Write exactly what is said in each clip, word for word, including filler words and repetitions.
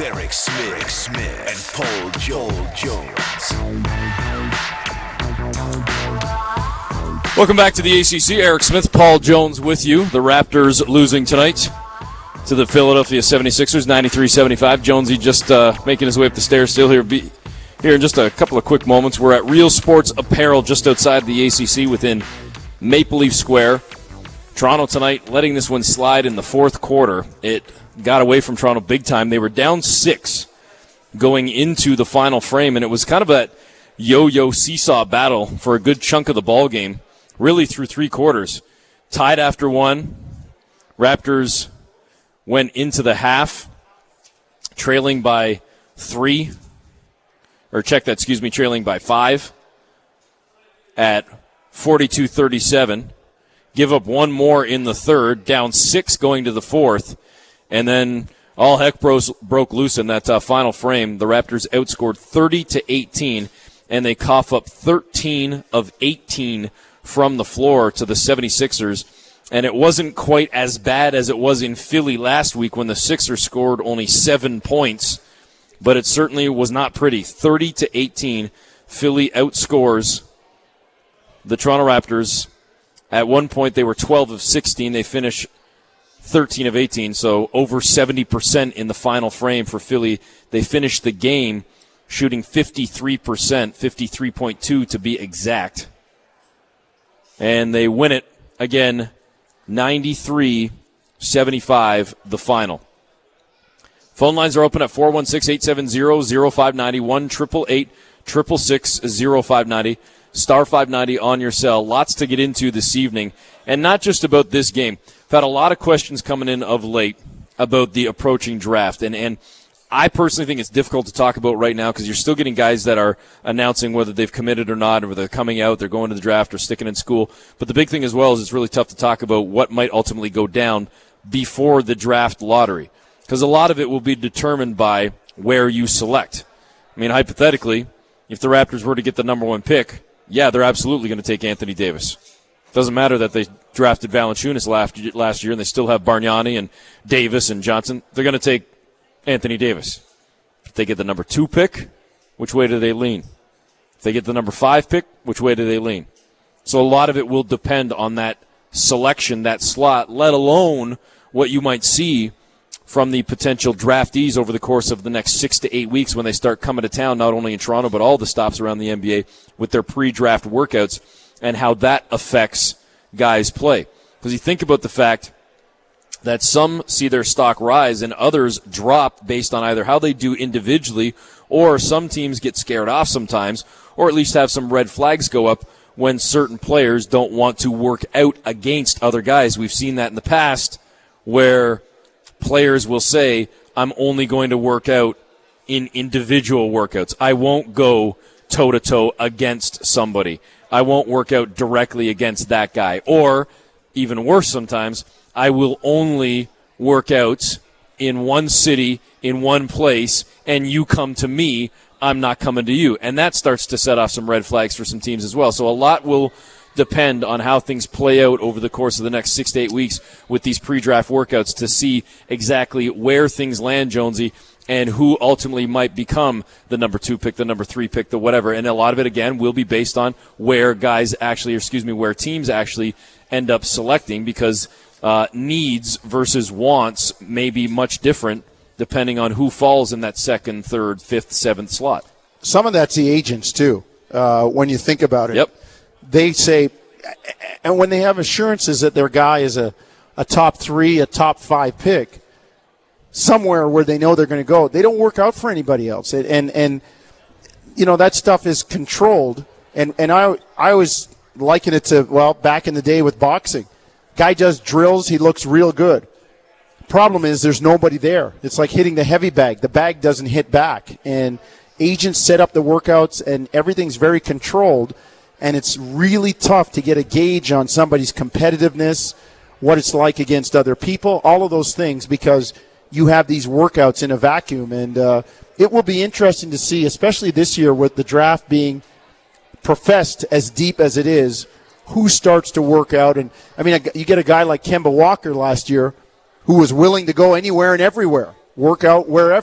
Eric Smith, Eric Smith and Paul Jones. Welcome back to the A C C. Eric Smith, Paul Jones with you. The Raptors losing tonight to the Philadelphia seventy-sixers, ninety-three seventy-five. Jonesy just uh, making his way up the stairs still here. Be, here in just a couple of quick moments. We're at Real Sports Apparel just outside the A C C within Maple Leaf Square. Toronto tonight letting this one slide in the fourth quarter. It got away from Toronto big time. They were down six going into the final frame, and it was kind of a yo-yo seesaw battle for a good chunk of the ball game, really through three quarters. Tied after one. Raptors went into the half trailing by three, or check that, excuse me, trailing by five at forty-two thirty-seven. Give up one more in the third, down six going to the fourth, and then all heck bros, broke loose in that uh, final frame. The Raptors outscored thirty to eighteen, and they cough up thirteen of eighteen from the floor to the seventy-sixers. And it wasn't quite as bad as it was in Philly last week when the Sixers scored only seven points, but it certainly was not pretty. thirty to eighteen, Philly outscores the Toronto Raptors. At one point, they were twelve of sixteen. They finished thirteen of eighteen, so over seventy percent in the final frame for Philly. They finished the game shooting fifty-three percent, fifty-three point two to be exact. And they win it, again, ninety-three seventy-five, the final. Phone lines are open at four one six, eight seven zero, zero five nine zero, one eight eight eight, six six six, zero five nine zero. Star five ninety on your cell. Lots to get into this evening. And not just about this game. I've had a lot of questions coming in of late about the approaching draft. And, and I personally think it's difficult to talk about right now because you're still getting guys that are announcing whether they've committed or not, or whether they're coming out, they're going to the draft, or sticking in school. But the big thing as well is it's really tough to talk about what might ultimately go down before the draft lottery. Because a lot of it will be determined by where you select. I mean, hypothetically, if the Raptors were to get the number one pick, yeah, they're absolutely going to take Anthony Davis. Doesn't matter that they drafted Valanciunas last, last year and they still have Bargnani and Davis and Johnson. They're going to take Anthony Davis. If they get the number two pick, which way do they lean? If they get the number five pick, which way do they lean? So a lot of it will depend on that selection, that slot, let alone what you might see from the potential draftees over the course of the next six to eight weeks when they start coming to town, not only in Toronto, but all the stops around the N B A with their pre-draft workouts and how that affects guys' play. Because you think about the fact that some see their stock rise and others drop based on either how they do individually, or some teams get scared off sometimes, or at least have some red flags go up when certain players don't want to work out against other guys. We've seen that in the past where players will say, I'm only going to work out in individual workouts. I won't go toe-to-toe against somebody. I won't work out directly against that guy. Or, even worse sometimes, I will only work out in one city, in one place, and you come to me, I'm not coming to you. And that starts to set off some red flags for some teams as well. So a lot will depend on how things play out over the course of the next six to eight weeks with these pre-draft workouts to see exactly where things land, Jonesy, and who ultimately might become the number two pick, the number three pick, the whatever. And a lot of it, again, will be based on where guys actually, or excuse me, where teams actually end up selecting, because uh, needs versus wants may be much different depending on who falls in that second, third, fifth, seventh slot. Some of that's the agents, too, uh, when you think about it. Yep. They say, and when they have assurances that their guy is a, a top three, a top five pick, somewhere where they know they're going to go, they don't work out for anybody else. And, and you know, that stuff is controlled. And, and I, I always liken it to, well, back in the day with boxing. Guy does drills, he looks real good. Problem is there's nobody there. It's like hitting the heavy bag. The bag doesn't hit back. And agents set up the workouts, and everything's very controlled. And it's really tough to get a gauge on somebody's competitiveness, what it's like against other people, all of those things, because you have these workouts in a vacuum. And uh, it will be interesting to see, especially this year with the draft being professed as deep as it is, who starts to work out. And, I mean, you get a guy like Kemba Walker last year who was willing to go anywhere and everywhere, work out wherever.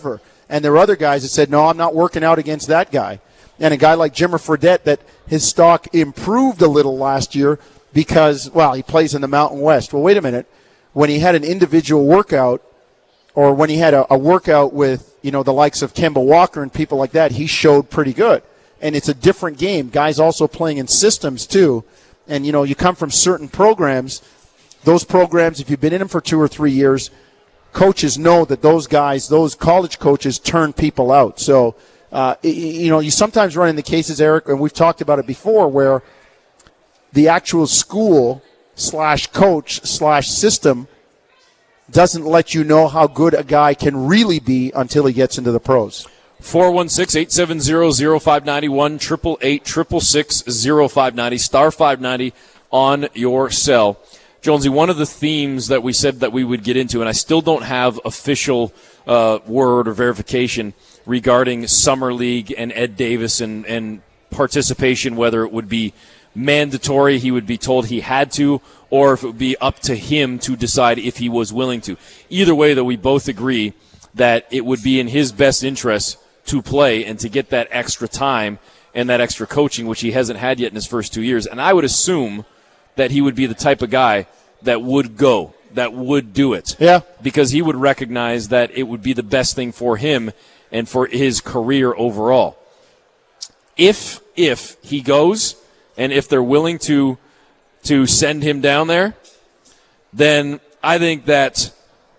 And there were other guys that said, no, I'm not working out against that guy. And a guy like Jimmer Fredette, that his stock improved a little last year because, well, he plays in the Mountain West. Well, wait a minute. When he had an individual workout, or when he had a, a workout with, you know, the likes of Kemba Walker and people like that, he showed pretty good. And it's a different game. Guys also playing in systems, too. And, you know, you come from certain programs. Those programs, if you've been in them for two or three years, coaches know that those guys, those college coaches, turn people out. So, uh, you know, you sometimes run into cases, Eric, and we've talked about it before, where the actual school slash coach slash system doesn't let you know how good a guy can really be until he gets into the pros. four one six, eight seven zero, zero five nine one, eight eight eight, six six six, zero five nine zero, star five ninety on your cell. Jonesy, one of the themes that we said that we would get into, and I still don't have official uh, word or verification regarding Summer League and Ed Davis and, and participation, whether it would be mandatory, he would be told he had to, or if it would be up to him to decide if he was willing to. Either way, though, we both agree that it would be in his best interest to play and to get that extra time and that extra coaching, which he hasn't had yet in his first two years. And I would assume that he would be the type of guy that would go, that would do it. Yeah. Because he would recognize that it would be the best thing for him and for his career overall. If, if he goes, and if they're willing to, to send him down there, then I think that,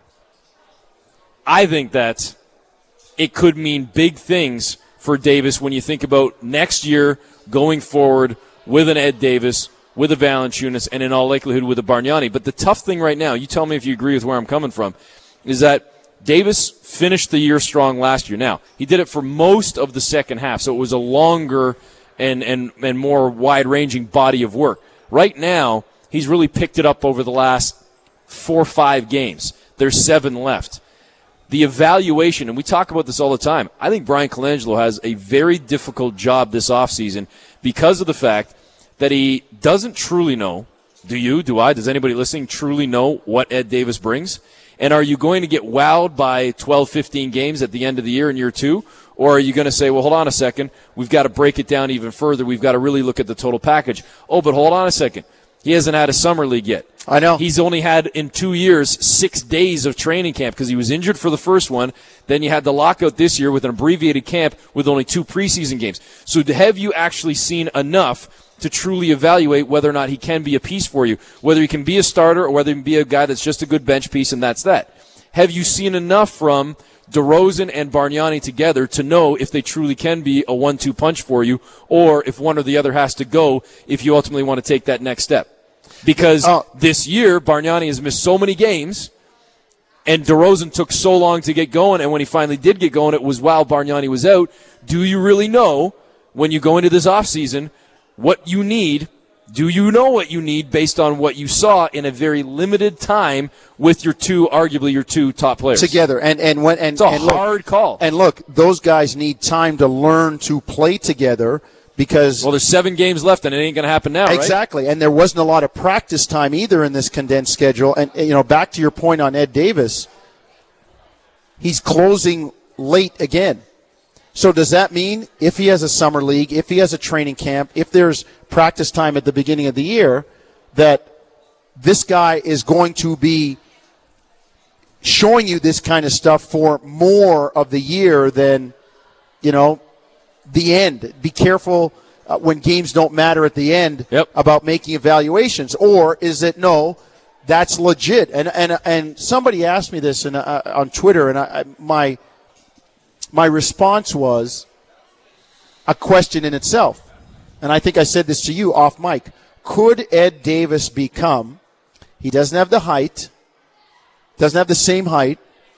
I think that it could mean big things for Davis when you think about next year going forward with an Ed Davis, with a Valanciunas, and in all likelihood with a Bargnani. But the tough thing right now, you tell me if you agree with where I'm coming from, is that Davis finished the year strong last year. Now, he did it for most of the second half, so it was a longer and, and, and more wide-ranging body of work. Right now, he's really picked it up over the last four or five games. There's seven left. The evaluation, and we talk about this all the time, I think Brian Colangelo has a very difficult job this offseason because of the fact that he doesn't truly know. Do you? Do I? Does anybody listening truly know what Ed Davis brings? And are you going to get wowed by twelve, fifteen games at the end of the year in year two? Or are you going to say, well, hold on a second, we've got to break it down even further. We've got to really look at the total package. Oh, but hold on a second. He hasn't had a summer league yet. I know. He's only had, in two years, six days of training camp because he was injured for the first one. Then you had the lockout this year with an abbreviated camp with only two preseason games. So have you actually seen enough to truly evaluate whether or not he can be a piece for you, whether he can be a starter or whether he can be a guy that's just a good bench piece and that's that? Have you seen enough from DeRozan and Bargnani together to know if they truly can be a one two punch for you or if one or the other has to go if you ultimately want to take that next step? Because uh, this year, Bargnani has missed so many games, and DeRozan took so long to get going, and when he finally did get going, it was while Bargnani was out. Do you really know, when you go into this offseason, what you need? Do you know what you need based on what you saw in a very limited time with your two, arguably your two top players? Together. And, and when, and, it's a and hard look, call. And look, those guys need time to learn to play together. Because well, there's seven games left, and it ain't going to happen now, exactly. Right? And there wasn't a lot of practice time either in this condensed schedule. And, you know, back to your point on Ed Davis, he's closing late again. So does that mean if he has a summer league, if he has a training camp, if there's practice time at the beginning of the year, that this guy is going to be showing you this kind of stuff for more of the year than, you know, the end? Be careful uh, when games don't matter at the end yep. about making evaluations. Or is it, no, that's legit? And and and somebody asked me this in, uh, on Twitter, and I, my my response was a question in itself. And I think I said this to you off mic. Could Ed Davis become, he doesn't have the height, doesn't have the same height,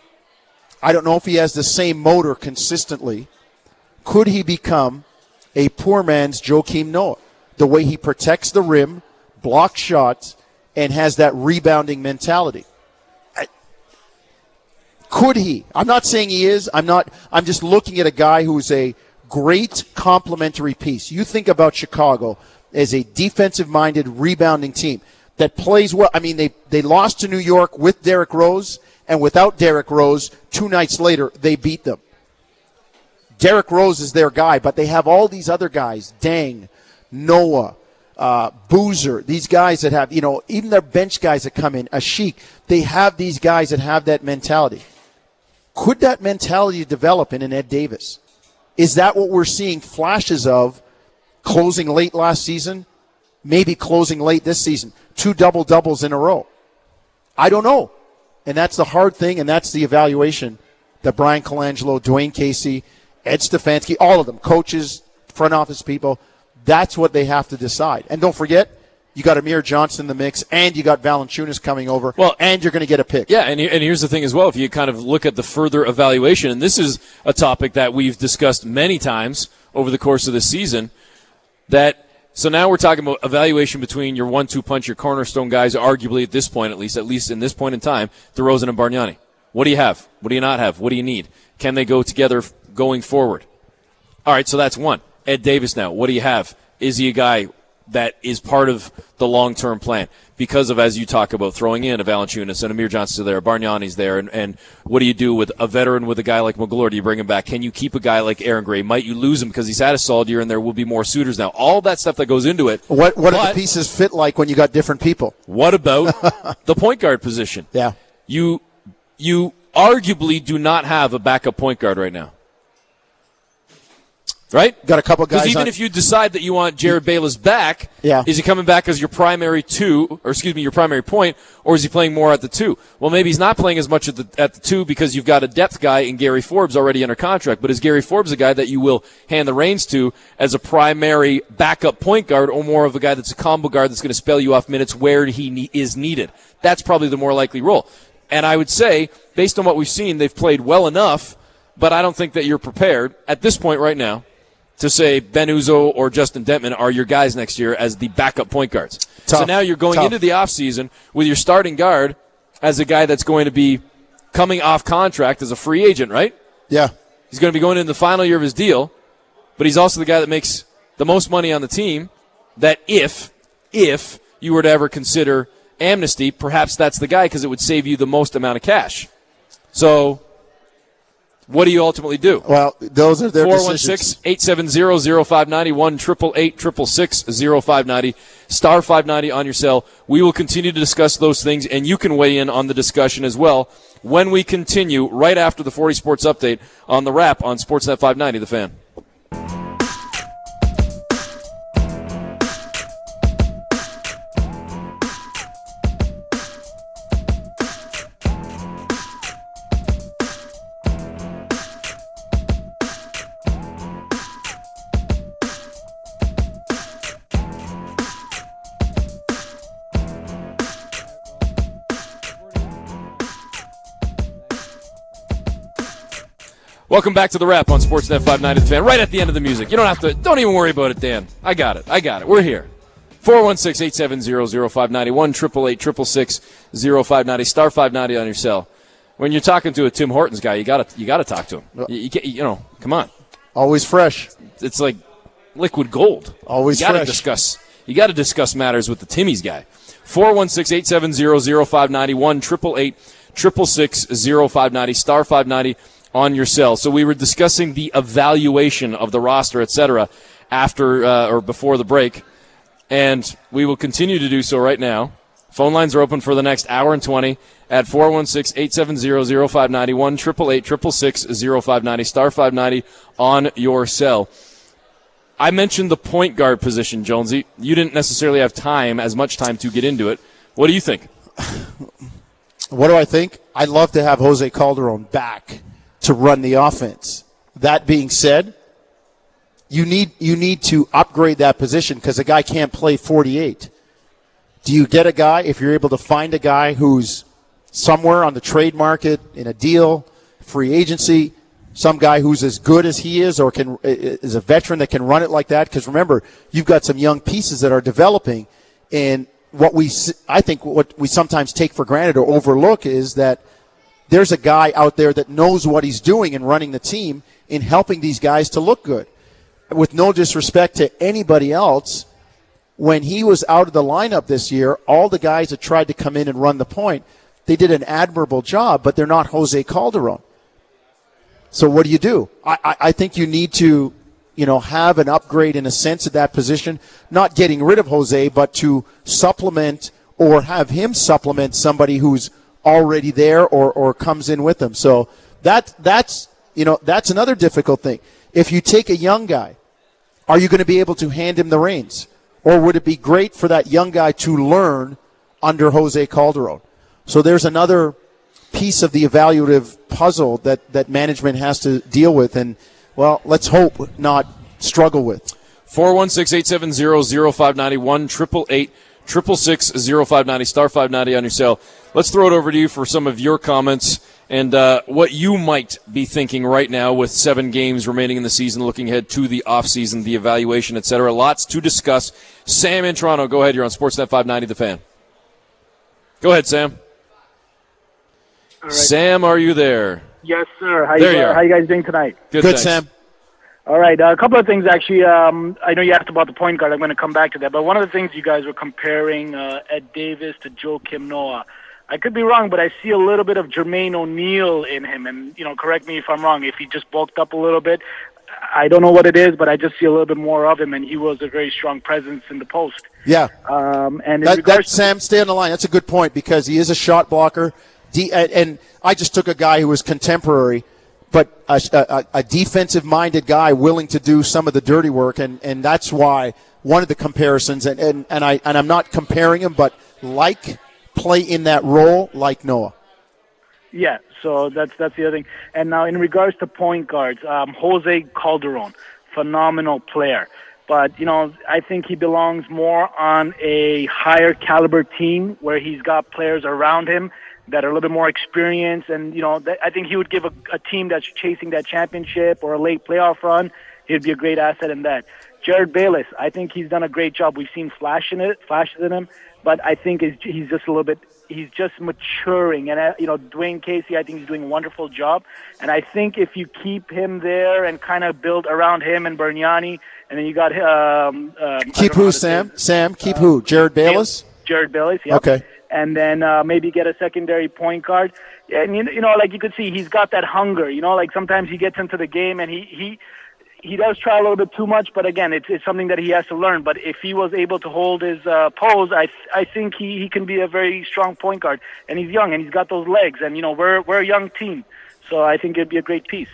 I don't know if he has the same motor consistently, could he become a poor man's Joakim Noah? The way he protects the rim, blocks shots, and has that rebounding mentality. I, could he? I'm not saying he is. I'm not. I'm just looking at a guy who's a great complementary piece. You think about Chicago as a defensive-minded, rebounding team that plays well. I mean, they, they lost to New York with Derrick Rose, and without Derrick Rose, two nights later, they beat them. Derrick Rose is their guy, but they have all these other guys, Dang, Noah, uh, Boozer, these guys that have, you know, even their bench guys that come in, Ashik, they have these guys that have that mentality. Could that mentality develop in an Ed Davis? Is that what we're seeing flashes of closing late last season, maybe closing late this season, two double-doubles in a row? I don't know. And that's the hard thing, and that's the evaluation that Brian Colangelo, Dwayne Casey, Ed Stefanski, all of them, coaches, front office people, that's what they have to decide. And don't forget, you got Amir Johnson in the mix, and you got Valanciunas coming over, well, and you're going to get a pick. Yeah, and, and here's the thing as well. If you kind of look at the further evaluation, and this is a topic that we've discussed many times over the course of this season, that so now we're talking about evaluation between your one two punch, your cornerstone guys, arguably at this point, at least, at least in this point in time, DeRozan and Bargnani. What do you have? What do you not have? What do you need? Can they go together going forward? All right, so that's one. Ed Davis now. What do you have? Is he a guy that is part of the long-term plan because of, as you talk about, throwing in a Valanciunas and Amir Johnson's there, Bargnani's there, and, and what do you do with a veteran with a guy like Magloire? Do you bring him back? Can you keep a guy like Aaron Gray? Might you lose him because he's had a solid year and there will be more suitors now? All that stuff that goes into it. What what but, do the pieces fit like when you got different people? What about the point guard position? Yeah. You you arguably do not have a backup point guard right now. Right? Got a couple guys. Because even on, if you decide that you want Jared Bayless back, yeah. is he coming back as your primary two, or excuse me, your primary point, or is he playing more at the two? Well, maybe he's not playing as much at the at the two because you've got a depth guy in Gary Forbes already under contract. But is Gary Forbes a guy that you will hand the reins to as a primary backup point guard, or more of a guy that's a combo guard that's going to spell you off minutes where he ne- is needed? That's probably the more likely role. And I would say, based on what we've seen, they've played well enough, but I don't think that you're prepared at this point right now to say Ben Uzoh or Justin Dentman are your guys next year as the backup point guards. Tough. So now you're going Tough. into the offseason with your starting guard as a guy that's going to be coming off contract as a free agent, right? Yeah. He's going to be going into the final year of his deal, but he's also the guy that makes the most money on the team, that if, if you were to ever consider amnesty, perhaps that's the guy because it would save you the most amount of cash. So what do you ultimately do? Well, those are their four one six, eight seven zero, zero five nine zero, one eight eight eight, six six six, zero five nine zero, star five ninety on your cell. We will continue to discuss those things, and you can weigh in on the discussion as well when we continue right after the forty Sports Update on the Wrap on Sportsnet five ninety, The Fan. Welcome back to the Wrap on Sportsnet five ninety The Fan. Right at the end of the music. You don't have to, don't even worry about it, Dan. I got it. I got it. We're here. four one six, eight seven zero, zero five nine zero, one eight eight eight, six six six, zero five nine zero, star five ninety on your cell. When you're talking to a Tim Hortons guy, you gotta, you gotta talk to him. You, you, get, you know, come on. Always fresh. It's like liquid gold. Always you gotta fresh. discuss, you gotta discuss matters with the Timmy's guy. four one six, eight seven zero, zero five nine zero, one eight eight eight, six six six, zero five nine zero, star five ninety on your cell. So we were discussing the evaluation of the roster, et cetera, after uh, or before the break, and we will continue to do so right now. Phone lines are open for the next hour and twenty at four one six, eight seven zero, zero five nine zero, one eight eight eight, six six six, zero five nine zero, star five ninety on your cell. I mentioned the point guard position, Jonesy. You didn't necessarily have time, as much time to get into it. What do you think? What do I think? I'd love to have Jose Calderon back to run the offense. That being said, you need you need to upgrade that position because a guy can't play forty-eight. Do you get a guy, if you're able to find a guy who's somewhere on the trade market, in a deal, free agency, some guy who's as good as he is or can is a veteran that can run it like that? Because remember, you've got some young pieces that are developing, and what we I think what we sometimes take for granted or overlook is that there's a guy out there that knows what he's doing in running the team in helping these guys to look good. With no disrespect to anybody else, when he was out of the lineup this year, all the guys that tried to come in and run the point, they did an admirable job, but they're not Jose Calderon. So what do you do? I, I, I think you need to, you know, have an upgrade in a sense at that position, not getting rid of Jose, but to supplement or have him supplement somebody who's already there or, or comes in with them. So that that's, you know, that's another difficult thing. If you take a young guy, are you going to be able to hand him the reins? Or would it be great for that young guy to learn under Jose Calderon? So there's another piece of the evaluative puzzle that, that management has to deal with and, well, let's hope not struggle with. four one six, eight seven zero, zero five nine one, eight eight eight, six six six, zero five nine zero, star five ninety on your cell. Let's throw it over to you for some of your comments and uh, what you might be thinking right now with seven games remaining in the season, looking ahead to the offseason, the evaluation, et cetera. Lots to discuss. Sam in Toronto, go ahead. You're on Sportsnet five ninety, The Fan. Go ahead, Sam. All right. Sam, are you there? Yes, sir. How There you, you are. How you guys doing tonight? Good, Good, thanks. Sam. All right. Uh, a couple of things, actually. Um, I know you asked about the point guard. I'm going to come back to that. But one of the things you guys were comparing uh, Ed Davis to Joakim Noah. I could be wrong, but I see a little bit of Jermaine O'Neal in him. And, you know, correct me if I'm wrong. If he just bulked up a little bit, I don't know what it is, but I just see a little bit more of him. And he was a very strong presence in the post. Yeah. Um, and in That, regards that, Sam, stay on the line. That's a good point because he is a shot blocker. De- and I just took a guy who was contemporary, but a, a, a defensive-minded guy willing to do some of the dirty work, and, and that's why one of the comparisons, and, and, and, I, and I'm not comparing him, but like play in that role like Noah. Yeah, so that's that's the other thing. And now in regards to point guards, um, Jose Calderon, phenomenal player. But, you know, I think he belongs more on a higher caliber team where he's got players around him that are a little bit more experienced. And, you know, th- I think he would give a, a team that's chasing that championship or a late playoff run, he'd be a great asset in that. Jared Bayless, I think he's done a great job. We've seen flash in it, flashes in him, but I think he's, he's just a little bit, he's just maturing. And, uh, you know, Dwayne Casey, I think he's doing a wonderful job. And I think if you keep him there and kind of build around him and Berniani, and then you got um, um Keep who, Sam? Sam, keep uh, who? Jared Bayless? Jared Bayless, yeah. Okay. And then uh, maybe get a secondary point guard. And, you know, like you could see, he's got that hunger. You know, like sometimes he gets into the game and he he, he does try a little bit too much. But, again, it's, it's something that he has to learn. But if he was able to hold his uh, pose, I I think he, he can be a very strong point guard. And he's young and he's got those legs. And, you know, we're, we're a young team. So I think it'd be a great piece.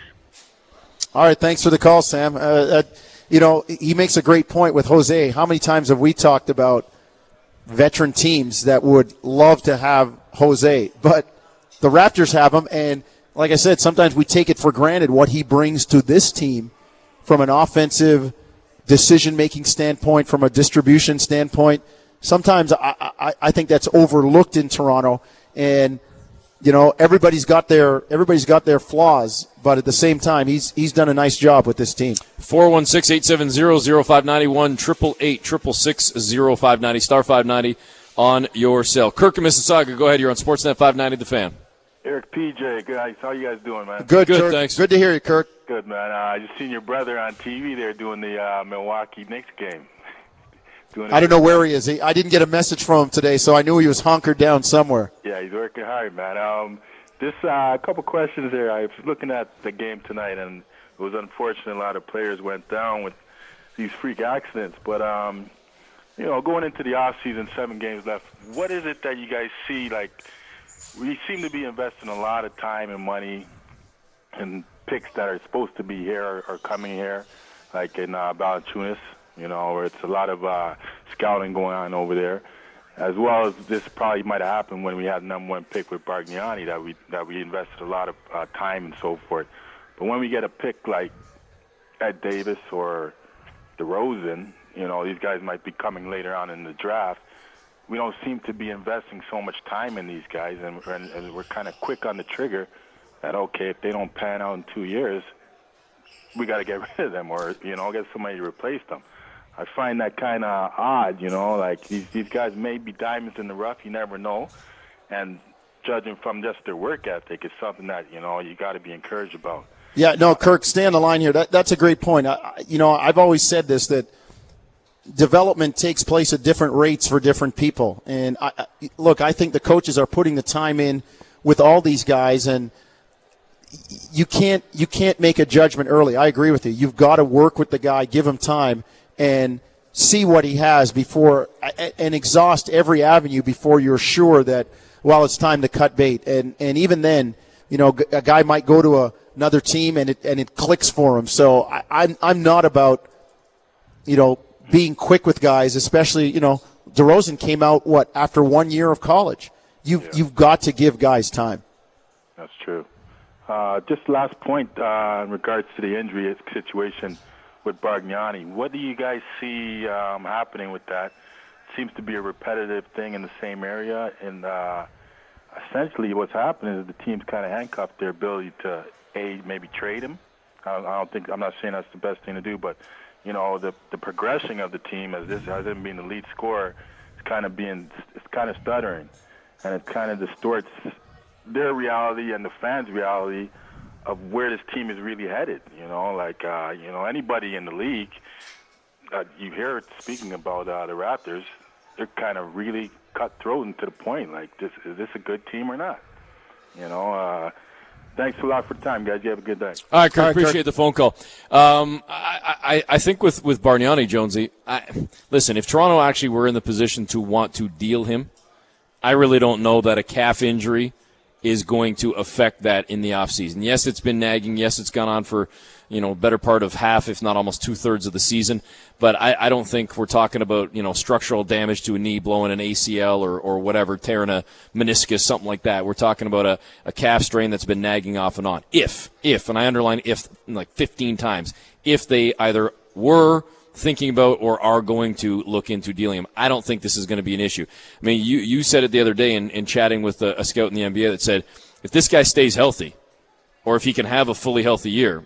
All right, thanks for the call, Sam. Uh, uh, you know, he makes a great point with Jose. How many times have we talked about veteran teams that would love to have Jose, but the Raptors have him, and like I said, sometimes we take it for granted what he brings to this team from an offensive decision-making standpoint, from a distribution standpoint. Sometimes I, I, I think that's overlooked in Toronto, and you know everybody's got their everybody's got their flaws, but at the same time, he's he's done a nice job with this team. four one six, eight seven zero, zero five nine one, eight eight eight, six six six, zero five nine zero, star five ninety on your cell. Kirk in Mississauga, go ahead. You're on Sportsnet five ninety, The Fan. Eric P J, good. How you guys doing, man? Good, Good, Kirk. thanks. Good to hear you, Kirk. Good, man. Uh, I just seen your brother on T V there doing the uh, Milwaukee Knicks game. doing I don't know where he is. He, I didn't get a message from him today, so I knew he was hunkered down somewhere. Yeah, he's working hard, man. Um, this a uh, couple questions there. I was looking at the game tonight, and it was unfortunate a lot of players went down with these freak accidents. But um, you know, going into the off season, seven games left. What is it that you guys see? Like, we seem to be investing a lot of time and money and picks that are supposed to be here are, are coming here, like in uh, Valanciunas, you know, where it's a lot of uh, scouting going on over there, as well as this probably might have happened when we had the number one pick with Bargnani, that we that we invested a lot of uh, time and so forth. But when we get a pick like Ed Davis or DeRozan, you know, these guys might be coming later on in the draft. We don't seem to be investing so much time in these guys, and, and, and we're kind of quick on the trigger that, okay, if they don't pan out in two years, we got to get rid of them or, you know, get somebody to replace them. I find that kind of odd, you know, like these, these guys may be diamonds in the rough, you never know, and judging from just their work ethic is something that, you know, you got to be encouraged about. Yeah, no, Kirk, stay on the line here. That, that's a great point. I, you know, I've always said this, that development takes place at different rates for different people. And I, look, I think the coaches are putting the time in with all these guys, and you can't you can't make a judgment early. I agree with you. You've got to work with the guy, give him time, and see what he has before and exhaust every avenue before you're sure that, well, it's time to cut bait. And and even then, you know, a guy might go to a, another team and it and it clicks for him. So I, I'm I'm not about, you know, being quick with guys, especially, you know, DeRozan came out what after one year of college. You've yeah. you've got to give guys time. That's true. Uh, just last point uh, in regards to the injury situation with Bargnani. What do you guys see um, happening with that? It seems to be a repetitive thing in the same area, and uh, essentially what's happening is the team's kind of handcuffed their ability to a maybe trade him. I, I don't think I'm not saying that's the best thing to do, but you know the the progression of the team as this as him being the lead scorer is kind of being it's kind of stuttering, and it kind of distorts their reality and the fans' reality of where this team is really headed. You know, like uh, you know anybody in the league, uh, you hear it speaking about uh, the Raptors, they're kind of really cutthroat and to the point. Like, this is this a good team or not? You know. Uh, thanks a lot for the time, guys. You have a good day. All right, Kirk. All right, appreciate Kirk. the phone call. Um, I, I, I think with with Bargnani, Jonesy. I, listen, if Toronto actually were in the position to want to deal him, I really don't know that a calf injury is going to affect that in the offseason. Yes, it's been nagging. Yes, it's gone on for, you know, better part of half, if not almost two-thirds of the season. But I, I don't think we're talking about, you know, structural damage to a knee, blowing an A C L or, or whatever, tearing a meniscus, something like that. We're talking about a, a calf strain that's been nagging off and on. If, if, and I underline if like fifteen times, if they either were thinking about or are going to look into dealing him. I don't think this is going to be an issue. I mean, you, you said it the other day in, in chatting with a, a scout in the N B A that said, if this guy stays healthy, or if he can have a fully healthy year,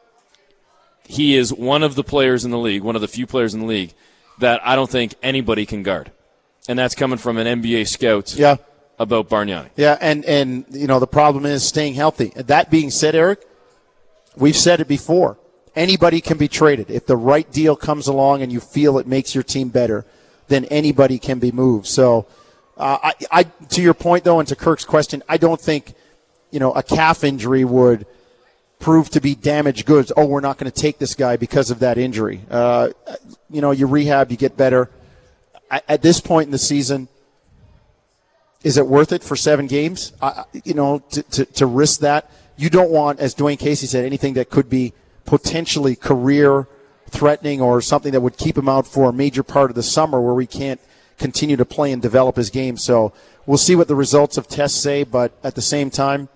he is one of the players in the league, one of the few players in the league, that I don't think anybody can guard. And that's coming from an N B A scout Yeah. about Bargnani. Yeah, and, and you know, the problem is staying healthy. That being said, Eric, we've said it before. Anybody can be traded. If the right deal comes along and you feel it makes your team better, then anybody can be moved. So, uh, I, I, to your point, though, and to Kirk's question, I don't think, you know, a calf injury would prove to be damaged goods. Oh, we're not going to take this guy because of that injury. Uh, you know, you rehab, you get better. I, at this point in the season, is it worth it for seven games? Uh, you know, to, to, to risk that? You don't want, as Dwayne Casey said, anything that could be potentially career-threatening or something that would keep him out for a major part of the summer where we can't continue to play and develop his game. So we'll see what the results of tests say, but at the same time,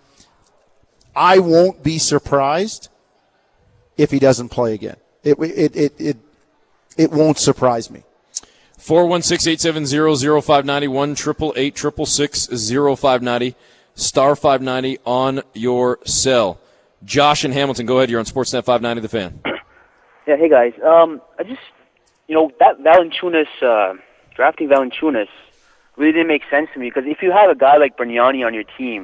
I won't be surprised if he doesn't play again. It it it it, it won't surprise me. four one six, eight seven zero, zero five nine zero, one eight eight eight, six six six, zero five nine zero, star five ninety on your cell. Josh in Hamilton, go ahead. You're on Sportsnet five ninety, The Fan. Yeah, hey, guys. Um, I just, you know, that Valanciunas, uh, drafting Valanciunas really didn't make sense to me because if you have a guy like Bargnani on your team,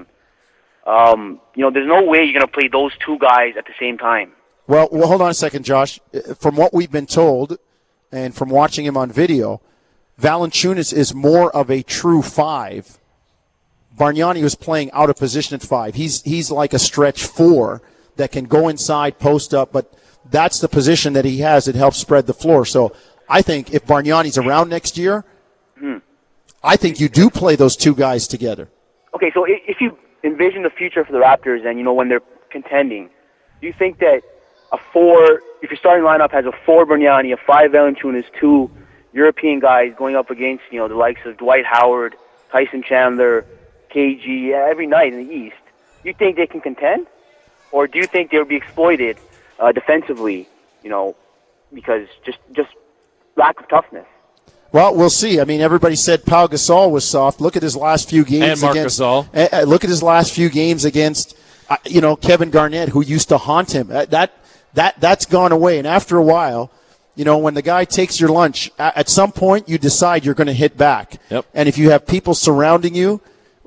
um, you know, there's no way you're going to play those two guys at the same time. Well, well, hold on a second, Josh. From what we've been told and from watching him on video, Valanciunas is more of a true five. Bargnani was playing out of position at five. He's he's like a stretch four that can go inside, post up, but that's the position that he has that helps spread the floor. So I think if Bargnani's around next year, hmm. I think you do play those two guys together. Okay, so if you envision the future for the Raptors and, you know, when they're contending, do you think that a four, if your starting lineup has a four Bargnani, a five Valanciunas, two European guys going up against, you know, the likes of Dwight Howard, Tyson Chandler, K G, every night in the East, you think they can contend? Or do you think they'll be exploited uh, defensively, you know, because just just lack of toughness? Well, we'll see. I mean, everybody said Pau Gasol was soft. Look at his last few games And Marc against Gasol. Uh, look at his last few games against, uh, you know, Kevin Garnett, who used to haunt him. Uh, that that that's gone away. And after a while, you know, when the guy takes your lunch, at, at some point you decide you're going to hit back. Yep. And if you have people surrounding you,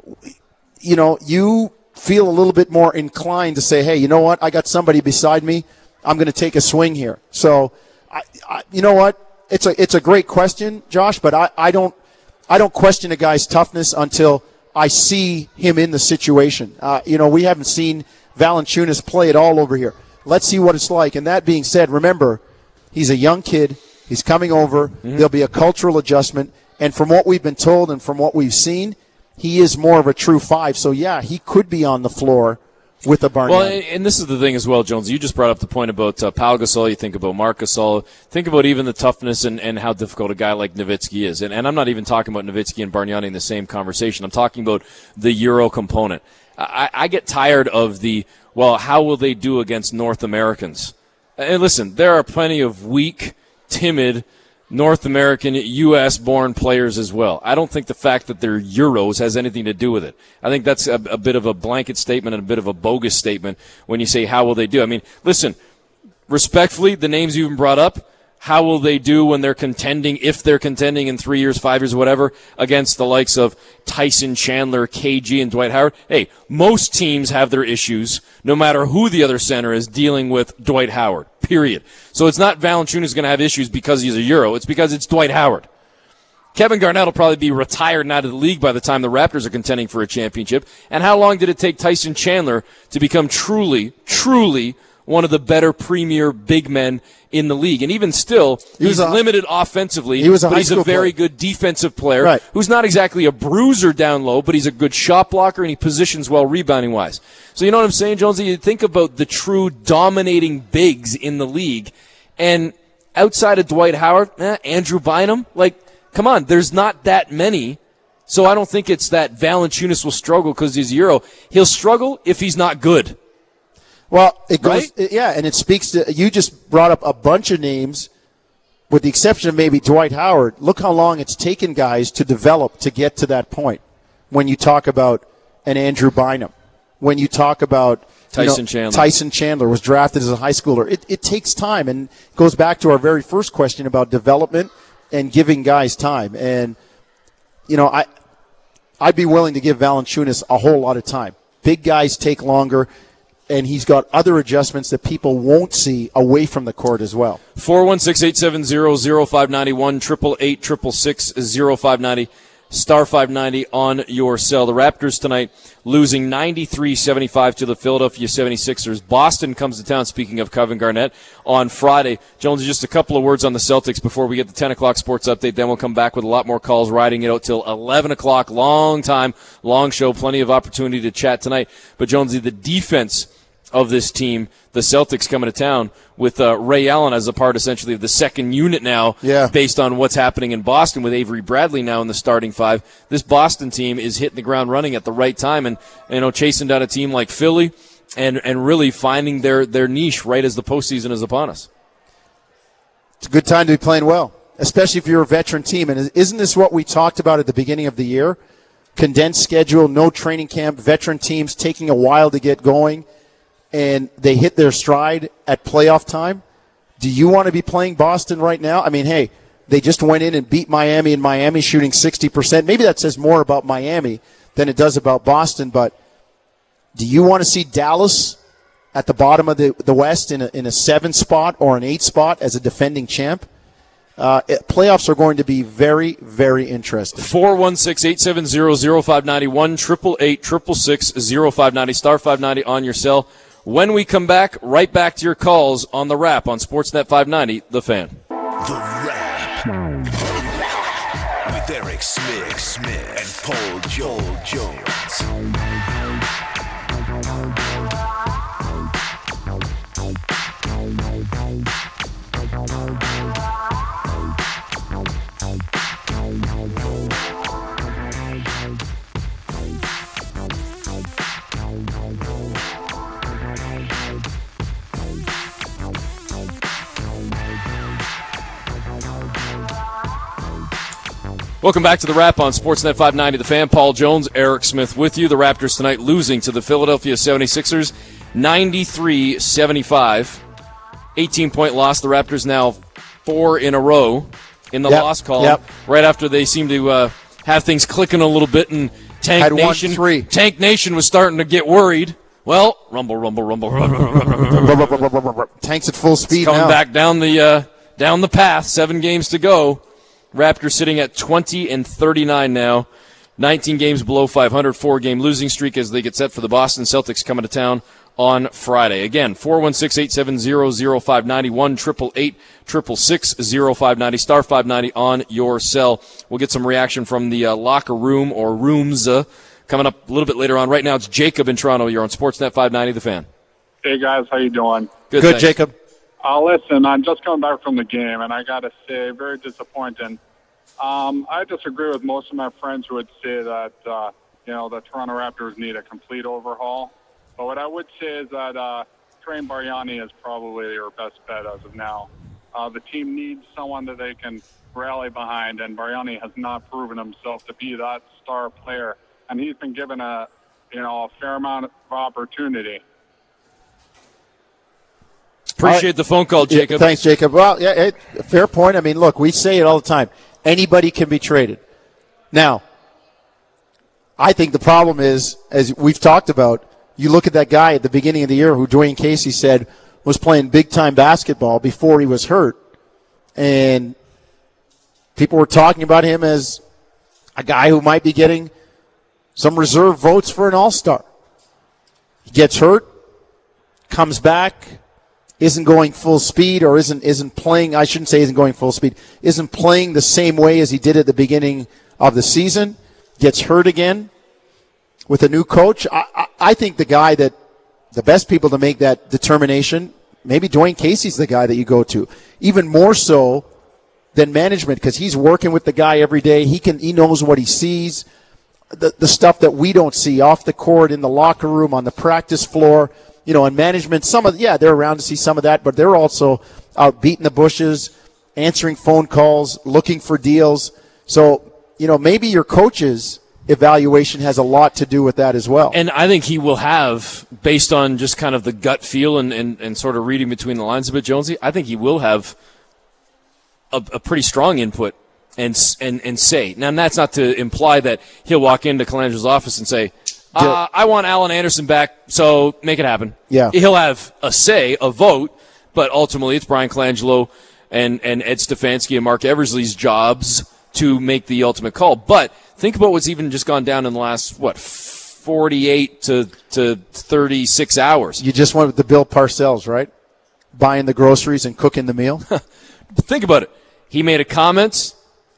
you know, you feel a little bit more inclined to say, hey, you know what? I got somebody beside me. I'm going to take a swing here. So, I, I, you know what? It's a it's a great question, Josh, but I, I don't I don't question a guy's toughness until I see him in the situation. Uh, you know, we haven't seen Valanciunas play it all over here. Let's see what it's like. And that being said, remember, he's a young kid. He's coming over. Mm-hmm. There'll be a cultural adjustment. And from what we've been told and from what we've seen, he is more of a true five. So, yeah, he could be on the floor with a Bargnani. Well, and this is the thing as well, Jones. You just brought up the point about uh, Pau Gasol. You think about Marc Gasol. Think about even the toughness and, and how difficult a guy like Nowitzki is. And, and I'm not even talking about Nowitzki and Bargnani in the same conversation. I'm talking about the Euro component. I, I get tired of the, well, how will they do against North Americans? And listen, there are plenty of weak, timid, North American, U S-born players as well. I don't think the fact that they're Euros has anything to do with it. I think that's a, a bit of a blanket statement and a bit of a bogus statement when you say, how will they do? I mean, listen, respectfully, the names you even brought up, how will they do when they're contending, if they're contending in three years, five years, whatever, against the likes of Tyson Chandler, K G, and Dwight Howard? Hey, most teams have their issues, no matter who the other center is, dealing with Dwight Howard, period. So it's not Valanciunas going to have issues because he's a Euro. It's because it's Dwight Howard. Kevin Garnett will probably be retired and out of the league by the time the Raptors are contending for a championship. And how long did it take Tyson Chandler to become truly, truly one of the better premier big men in the league? And even still, he he's a, limited offensively, he was a but he's a very player. good defensive player right. who's not exactly a bruiser down low, but he's a good shot blocker and he positions well rebounding-wise. So you know what I'm saying, Jonesy? You think about the true dominating bigs in the league, and outside of Dwight Howard, eh, Andrew Bynum, like, come on, there's not that many. So I don't think it's that Valanciunas will struggle because he's a Euro. He'll struggle if he's not good. Well, it goes, right? yeah, and it speaks to, you just brought up a bunch of names, with the exception of maybe Dwight Howard. Look how long it's taken guys to develop to get to that point. When you talk about an Andrew Bynum, when you talk about Tyson you know, Chandler. Tyson Chandler was drafted as a high schooler. It, it takes time, and goes back to our very first question about development and giving guys time. And, you know, I, I'd be willing to give Valanciunas a whole lot of time. Big guys take longer. And he's got other adjustments that people won't see away from the court as well. four one six, eight seven zero, zero five nine one, eight eight eight, six six six, zero five nine zero, star five ninety on your cell. The Raptors tonight losing ninety-three seventy-five to the Philadelphia seventy-sixers. Boston comes to town, speaking of Kevin Garnett, on Friday. Jones, just a couple of words on the Celtics before we get the ten o'clock sports update. Then we'll come back with a lot more calls, riding it out till eleven o'clock. Long time, long show, plenty of opportunity to chat tonight. But, Jonesy, the defense of this team, the Celtics coming to town with uh, Ray Allen as a part essentially of the second unit now, yeah. based on what's happening in Boston with Avery Bradley now in the starting five. This Boston team is hitting the ground running at the right time and, you know, chasing down a team like Philly and, and really finding their, their niche right as the postseason is upon us. It's a good time to be playing well, especially if you're a veteran team. And isn't this what we talked about at the beginning of the year? Condensed schedule, no training camp, veteran teams taking a while to get going, and they hit their stride at playoff time. Do you want to be playing Boston right now? I mean, hey, they just went in and beat Miami, and Miami shooting sixty percent. Maybe that says more about Miami than it does about Boston, but do you want to see Dallas at the bottom of the, the West in a, in a seven spot or an eight spot as a defending champ? Uh, it, playoffs are going to be very, very interesting. four one six, eight seven zero, zero five nine one, eight eight eight, six six six, zero five nine zero, star five ninety on your cell. When we come back, right back to your calls on The Wrap on Sportsnet five ninety, The Fan. The Wrap with Eric Smith, Smith and Paul Joel Jones. Welcome back to The Wrap on Sportsnet five ninety. The Fan, Paul Jones, Eric Smith with you. The Raptors tonight losing to the Philadelphia seventy-sixers, ninety-three seventy-five. eighteen-point loss. The Raptors now four in a row in the yep. loss column, yep. right after they seem to uh, have things clicking a little bit, and Tank Had Nation, one, three. Tank Nation was starting to get worried. Well, rumble, rumble, rumble, rumble, rumble, rumble. Tank's at full speed it's coming now. back down the uh, down the path. Seven games to go. Raptors sitting at twenty and thirty-nine now, nineteen games below five hundred, four-game losing streak as they get set for the Boston Celtics coming to town on Friday. Again, four one six, eight seven zero, zero five nine one, eight eight eight, six six six, zero five nine zero, star five ninety on your cell. We'll get some reaction from the uh, locker room or rooms uh, coming up a little bit later on. Right now, it's Jacob in Toronto. You're on Sportsnet five ninety, The Fan. Hey, guys. How you doing? Good, Good thanks. Jacob. Uh, listen, I'm just coming back from the game, and I got to say, very disappointing. Um, I disagree with most of my friends who would say that, uh, you know, the Toronto Raptors need a complete overhaul. But what I would say is that uh, Trey Bargnani is probably your best bet as of now. Uh, the team needs someone that they can rally behind, and Bargnani has not proven himself to be that star player. And he's been given a, you know, a fair amount of opportunity. Appreciate the phone call, Jacob. Yeah, thanks, Jacob. Well, yeah, it, fair point. I mean, look, we say it all the time. Anybody can be traded. Now, I think the problem is, as we've talked about, you look at that guy at the beginning of the year who Dwayne Casey said was playing big-time basketball before he was hurt. And people were talking about him as a guy who might be getting some reserve votes for an all-star. He gets hurt, comes back, isn't going full speed or isn't isn't playing, I shouldn't say isn't going full speed, isn't playing the same way as he did at the beginning of the season, gets hurt again with a new coach. I, I, I think the guy that, the best people to make that determination, maybe Dwayne Casey's the guy that you go to, even more so than management because he's working with the guy every day. He can, he knows what he sees, the, the stuff that we don't see off the court, in the locker room, on the practice floor. You know, and management, some of, yeah, they're around to see some of that, but they're also out beating the bushes, answering phone calls, looking for deals. So, you know, maybe your coach's evaluation has a lot to do with that as well. And I think he will have, based on just kind of the gut feel and, and, and sort of reading between the lines a bit, Jonesy, I think he will have a, a pretty strong input and, and, and say. Now, that's not to imply that he'll walk into Colangelo's office and say, Uh, I want Alan Anderson back, so make it happen. Yeah. He'll have a say, a vote, but ultimately it's Brian Colangelo and, and Ed Stefanski and Mark Eversley's jobs to make the ultimate call. But think about what's even just gone down in the last, what, forty-eight to, to thirty-six hours. You just went with the Bill Parcells, right? Buying the groceries and cooking the meal. Think about it. He made a comment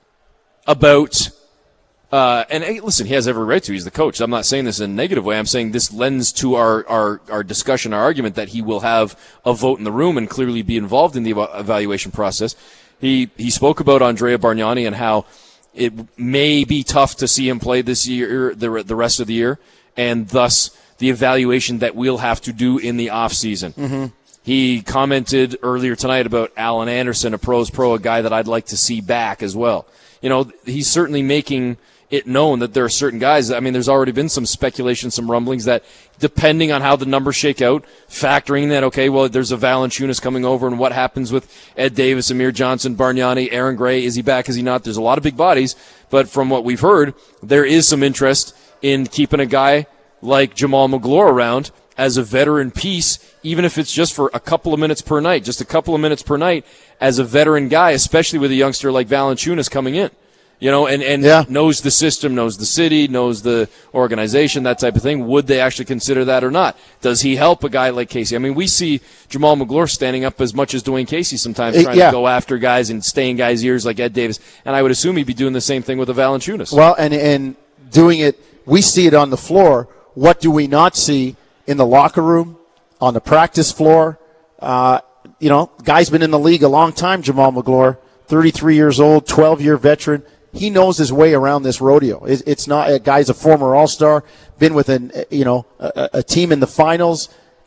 about... Uh, and hey, listen, he has every right to. He's the coach. I'm not saying this in a negative way. I'm saying this lends to our, our, our discussion, our argument that he will have a vote in the room and clearly be involved in the evaluation process. He he spoke about Andrea Bargnani and how it may be tough to see him play this year, the the rest of the year, and thus the evaluation that we'll have to do in the off season. Mm-hmm. He commented earlier tonight about Alan Anderson, a pros pro, a guy that I'd like to see back as well. You know, he's certainly making it known that there are certain guys. I mean, there's already been some speculation, some rumblings that depending on how the numbers shake out, factoring that, okay, well, there's a Valanciunas coming over and what happens with Ed Davis, Amir Johnson, Bargnani, Aaron Gray, is he back, is he not? There's a lot of big bodies, but from what we've heard, there is some interest in keeping a guy like Jamal Magloire around as a veteran piece, even if it's just for a couple of minutes per night, just a couple of minutes per night as a veteran guy, especially with a youngster like Valanciunas coming in. You know, and, and yeah. knows the system, knows the city, knows the organization, that type of thing. Would they actually consider that or not? Does he help a guy like Casey? I mean, we see Jamal Magloire standing up as much as Dwayne Casey sometimes, trying yeah. to go after guys and stay in guys' ears like Ed Davis. And I would assume he'd be doing the same thing with a Valanciunas. Well, and, and doing it, we see it on the floor. What do we not see in the locker room, on the practice floor? Uh, you know, guy's been in the league a long time, Jamal Magloire, thirty-three years old, twelve-year veteran. He knows his way around this rodeo. It's not a guy's a former All-Star, been with an you know a, a team in the finals.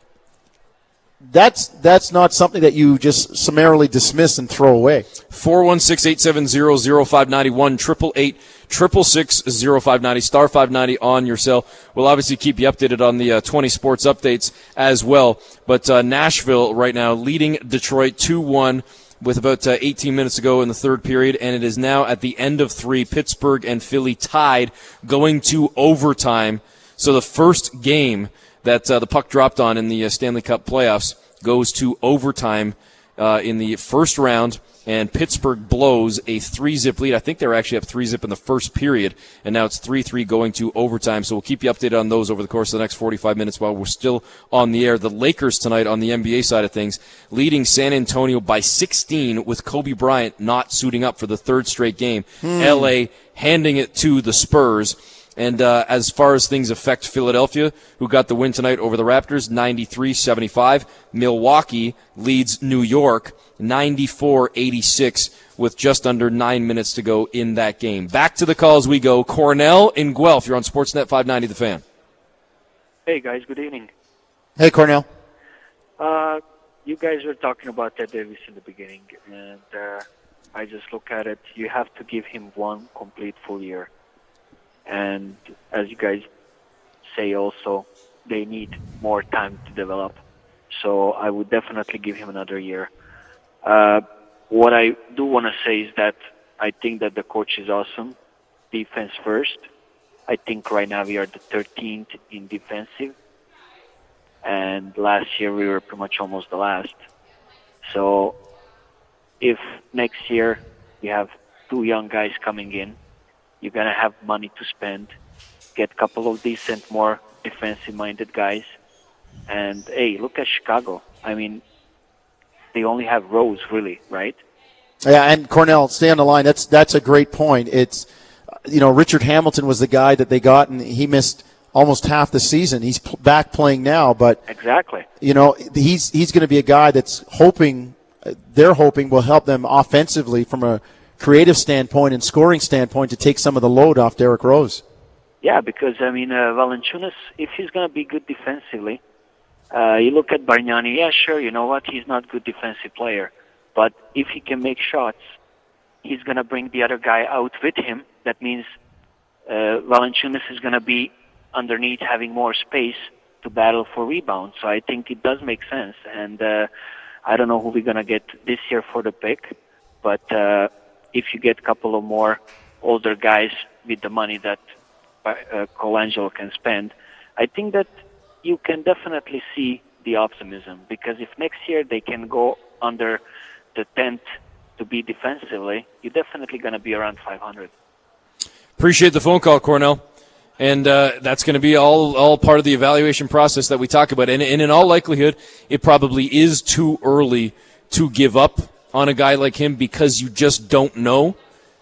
That's that's not something that you just summarily dismiss and throw away. four one six, eight seven zero, zero five nine one, eight eight eight, six six six, zero five nine zero, star five ninety on your cell. We'll obviously keep you updated on the uh, twenty sports updates as well. But uh, Nashville right now leading Detroit two one. With about uh, eighteen minutes to go in the third period, and it is now at the end of three. Pittsburgh and Philly tied, going to overtime. So the first game that uh, the puck dropped on in the uh, Stanley Cup playoffs goes to overtime, uh, in the first round, and Pittsburgh blows a three-zip lead. I think they were actually up three-zip in the first period, and now it's three three going to overtime. So we'll keep you updated on those over the course of the next forty-five minutes while we're still on the air. The Lakers tonight on the N B A side of things, leading San Antonio by sixteen with Kobe Bryant not suiting up for the third straight game. Hmm. L A handing it to the Spurs. And uh, as far as things affect Philadelphia, who got the win tonight over the Raptors, ninety-three seventy-five. Milwaukee leads New York, ninety-four eighty-six, with just under nine minutes to go in that game. Back to the calls we go. Cornell in Guelph. You're on Sportsnet five ninety, The Fan. Hey, guys. Good evening. Hey, Cornell. Uh, you guys were talking about Ted Davis in the beginning, and uh, I just look at it. You have to give him one complete full year. And as you guys say also, they need more time to develop. So I would definitely give him another year. Uh, what I do want to say is that I think that the coach is awesome. Defense first. I think right now we are the thirteenth in defensive. And last year we were pretty much almost the last. So if next year we have two young guys coming in, you're going to have money to spend, get a couple of decent, more defensive-minded guys. And, hey, look at Chicago. I mean, they only have Rose, really, right? Yeah, and Cornell, stay on the line. That's that's a great point. It's, you know, Richard Hamilton was the guy that they got, and he missed almost half the season. He's p- back playing now, but exactly. You know, he's he's going to be a guy that's hoping, they're hoping will help them offensively from a creative standpoint and scoring standpoint to take some of the load off Derrick Rose. Yeah, because, I mean, uh, Valanciunas, if he's going to be good defensively, uh, you look at Bargnani, yeah, sure, you know what, he's not a good defensive player. But if he can make shots, he's going to bring the other guy out with him. That means uh, Valanciunas is going to be underneath having more space to battle for rebounds. So I think it does make sense. And uh, I don't know who we're going to get this year for the pick, but uh, if you get a couple of more older guys with the money that uh, Colangelo can spend, I think that you can definitely see the optimism. Because if next year they can go under the tenth to be defensively, you're definitely going to be around five hundred. Appreciate the phone call, Cornell. And uh, that's going to be all, all part of the evaluation process that we talk about. And, and in all likelihood, it probably is too early to give up on a guy like him because you just don't know,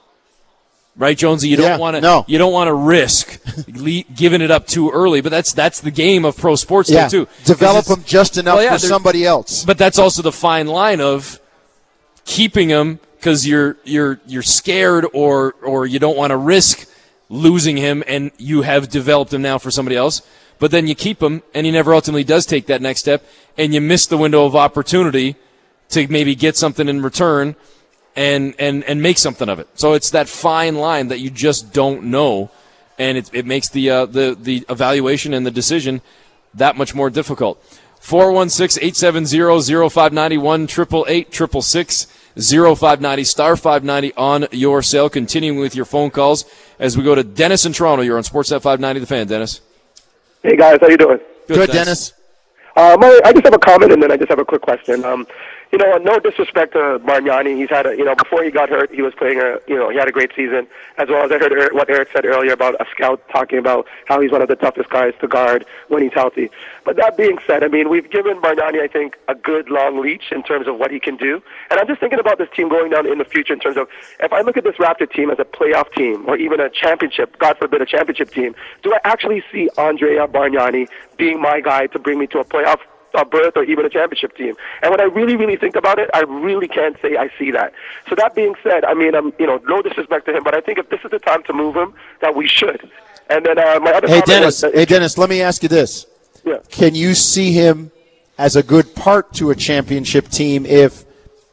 right, Jonesy? You yeah, don't want to. No. You don't want to risk giving it up too early. But that's that's the game of pro sports, yeah. too. Develop them just enough well, yeah, for somebody else. But that's also the fine line of keeping him because you're you're you're scared or or you don't want to risk losing him, and you have developed him now for somebody else. But then you keep him, and he never ultimately does take that next step, and you miss the window of opportunity to maybe get something in return and, and, and make something of it. So it's that fine line that you just don't know, and it, it makes the, uh, the, the evaluation and the decision that much more difficult. four one six, eight seven zero, zero five nine one, eight eight eight, six six six, zero five nine zero, star five ninety on your cell. Continuing with your phone calls as we go to Dennis in Toronto. You're on Sportsnet five ninety, The Fan. Dennis. Hey, guys. How you doing? Good, Good Dennis. Uh, my, I just have a comment, and then I just have a quick question. Um, you know, no disrespect to Bargnani. He's had a, you know, before he got hurt, he was playing a, you know, he had a great season. As well as I heard Eric, what Eric said earlier about a scout talking about how he's one of the toughest guys to guard when he's healthy. But that being said, I mean, we've given Bargnani, I think, a good long leash in terms of what he can do. And I'm just thinking about this team going down in the future in terms of, if I look at this Raptor team as a playoff team or even a championship, God forbid a championship team, do I actually see Andrea Bargnani being my guy to bring me to a playoff a berth or even a championship team? And when I really, really think about it, I really can't say I see that. So that being said, I mean, I'm, you know, no disrespect to him, but I think if this is the time to move him, that we should. And then uh, my other hey comment Dennis, was that, hey Dennis, let me ask you this: yeah. Can you see him as a good part to a championship team if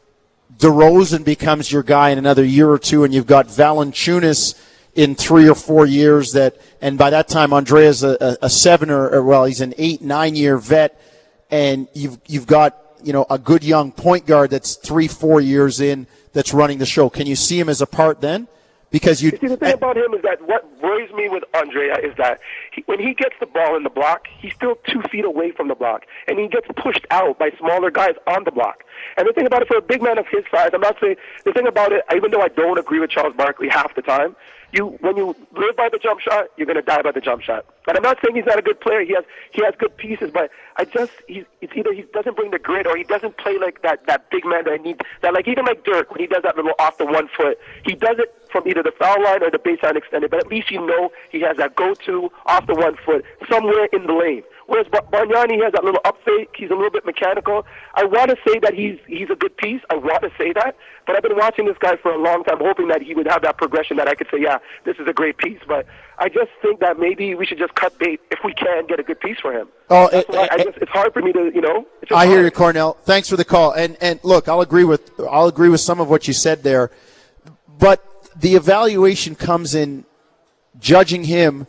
DeRozan becomes your guy in another year or two, and you've got Valanciunas in three or four years that, and by that time Andrea's a, a, a seven or, or well, he's an eight, nine year vet. And you've you've got, you know, a good young point guard that's three, four years in that's running the show. Can you see him as a part then? Because you see, the thing about him is that what worries me with Andrea is that he, when he gets the ball in the block, he's still two feet away from the block, and he gets pushed out by smaller guys on the block. And the thing about it, for a big man of his size, I'm not saying, the thing about it, even though I don't agree with Charles Barkley half the time, you when you live by the jump shot, you're going to die by the jump shot. And I'm not saying he's not a good player. He has he has good pieces, but I just he's it's either he doesn't bring the grit or he doesn't play like that that big man that I need. That like even like Dirk when he does that little off the one foot, he does it from either the foul line or the baseline extended. But at least you know he has that go-to off the one foot somewhere in the lane. Whereas Bargnani has that little up fake. He's a little bit mechanical. I want to say that he's he's a good piece. I want to say that. But I've been watching this guy for a long time, hoping that he would have that progression that I could say, yeah, this is a great piece. But I just think that maybe we should just cut bait if we can get a good piece for him. Oh, That's it, why I it, just, it's hard for me to, you know. It's just I hear hard. you, Cornell. Thanks for the call. And and look, I'll agree with I'll agree with some of what you said there. But the evaluation comes in judging him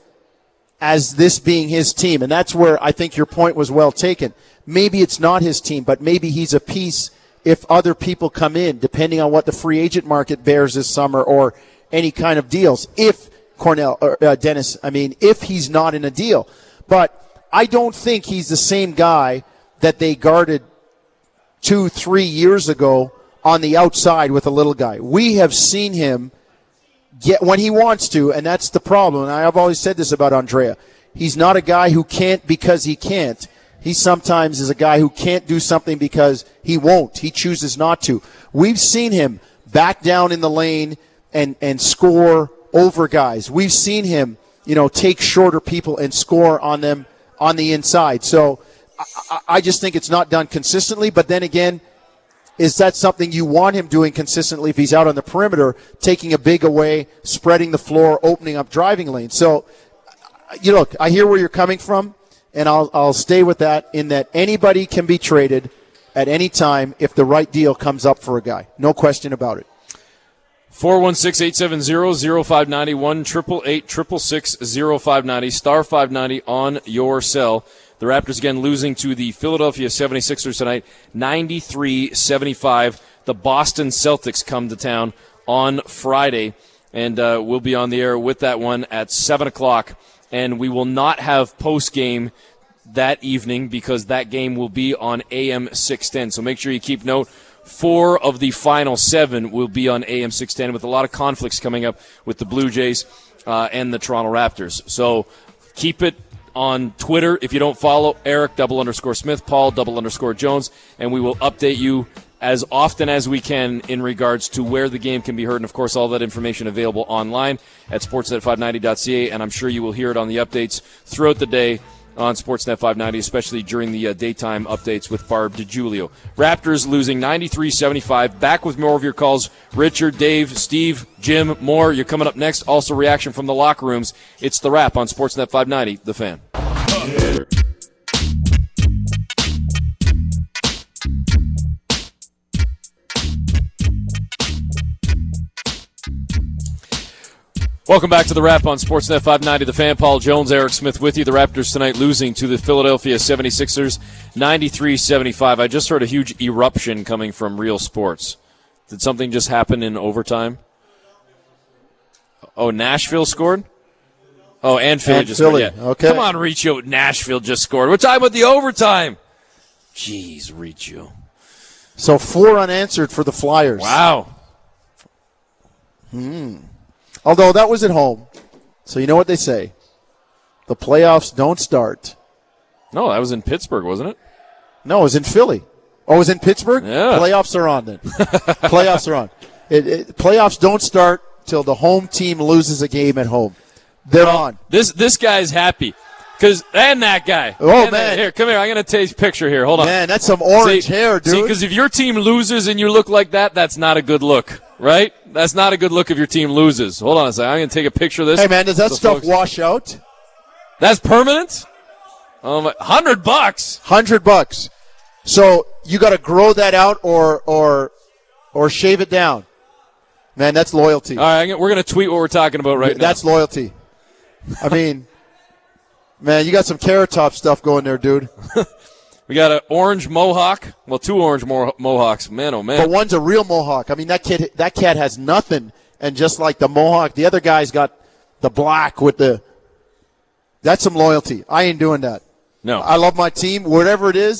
as this being his team, and that's where I think your point was well taken. Maybe it's not his team, but maybe he's a piece if other people come in, depending on what the free agent market bears this summer or any kind of deals. If Cornell or uh, Dennis, I mean, if he's not in a deal, but I don't think he's the same guy that they guarded two, three years ago on the outside with a little guy. We have seen him get when he wants to, and that's the problem. And I've always said this about Andrea. He's not a guy who can't because he can't. He sometimes is a guy who can't do something because he won't. He chooses not to. We've seen him back down in the lane and, and score over guys. We've seen him, you know, take shorter people and score on them on the inside. So I, I just think it's not done consistently. But then again, is that something you want him doing consistently if he's out on the perimeter, taking a big away, spreading the floor, opening up driving lanes? So, you look, I hear where you're coming from, and I'll I'll stay with that in that anybody can be traded at any time if the right deal comes up for a guy. No question about it. four one six, eight seven zero, zero five nine one, eight eight eight, six six six, zero five nine zero, star five ninety on your cell. The Raptors again losing to the Philadelphia seventy-sixers tonight, ninety-three seventy-five. The Boston Celtics come to town on Friday, and uh, we'll be on the air with that one at seven o'clock. And we will not have post-game that evening because that game will be on A M six ten. So make sure you keep note. Four of the final seven will be on A M six ten with a lot of conflicts coming up with the Blue Jays uh, and the Toronto Raptors. So keep it on Twitter if you don't follow. Eric, double underscore Smith, Paul, double underscore Jones, and we will update you as often as we can in regards to where the game can be heard. And, of course, all that information available online at sportsnet five ninety dot c a, and I'm sure you will hear it on the updates throughout the day on Sportsnet five ninety, especially during the uh, daytime updates with Barb DiGiulio. Raptors losing ninety-three seventy-five. Back with more of your calls. Richard, Dave, Steve, Jim, more. You're coming up next. Also reaction from the locker rooms. It's The Wrap on Sportsnet five ninety, The Fan. Welcome back to The Wrap on Sportsnet five ninety. The Fan, Paul Jones, Eric Smith with you. The Raptors tonight losing to the Philadelphia seventy-sixers, ninety-three seventy-five. I just heard a huge eruption coming from Real Sports. Did something just happen in overtime? Oh, Nashville scored? Oh, and Philly and just Philly. scored. Yeah. Okay. Come on, Riccio. Nashville just scored. We're talking about the overtime. Jeez, Riccio. So four unanswered for the Flyers. Wow. Hmm. Although that was at home. So you know what they say. The playoffs don't start. No, that was in Pittsburgh, wasn't it? No, it was in Philly. Oh, it was in Pittsburgh? Yeah. Playoffs are on then. Playoffs are on. It, it, playoffs don't start till the home team loses a game at home. They're well, on. This this guy's happy. Cause, and that guy. Oh, and man. That, here, come here. I'm going to take a picture here. Hold on. Man, that's some orange see, hair, dude. See, because if your team loses and you look like that, that's not a good look, right? That's not a good look if your team loses. Hold on a second. I'm going to take a picture of this. Hey, man, does that so stuff folks, wash out? That's permanent? Oh, my, hundred bucks. Hundred bucks. So you got to grow that out or or or shave it down. Man, that's loyalty. All right, we're going to tweet what we're talking about right yeah, now. That's loyalty. I mean, man, you got some Carrot Top stuff going there, dude. We got an orange mohawk. Well, two orange mo- mohawks. Man, oh, man. But one's a real mohawk. I mean, that kid, that cat has nothing. And just like the mohawk, the other guy's got the black with the – that's some loyalty. I ain't doing that. No. I love my team. Whatever it is,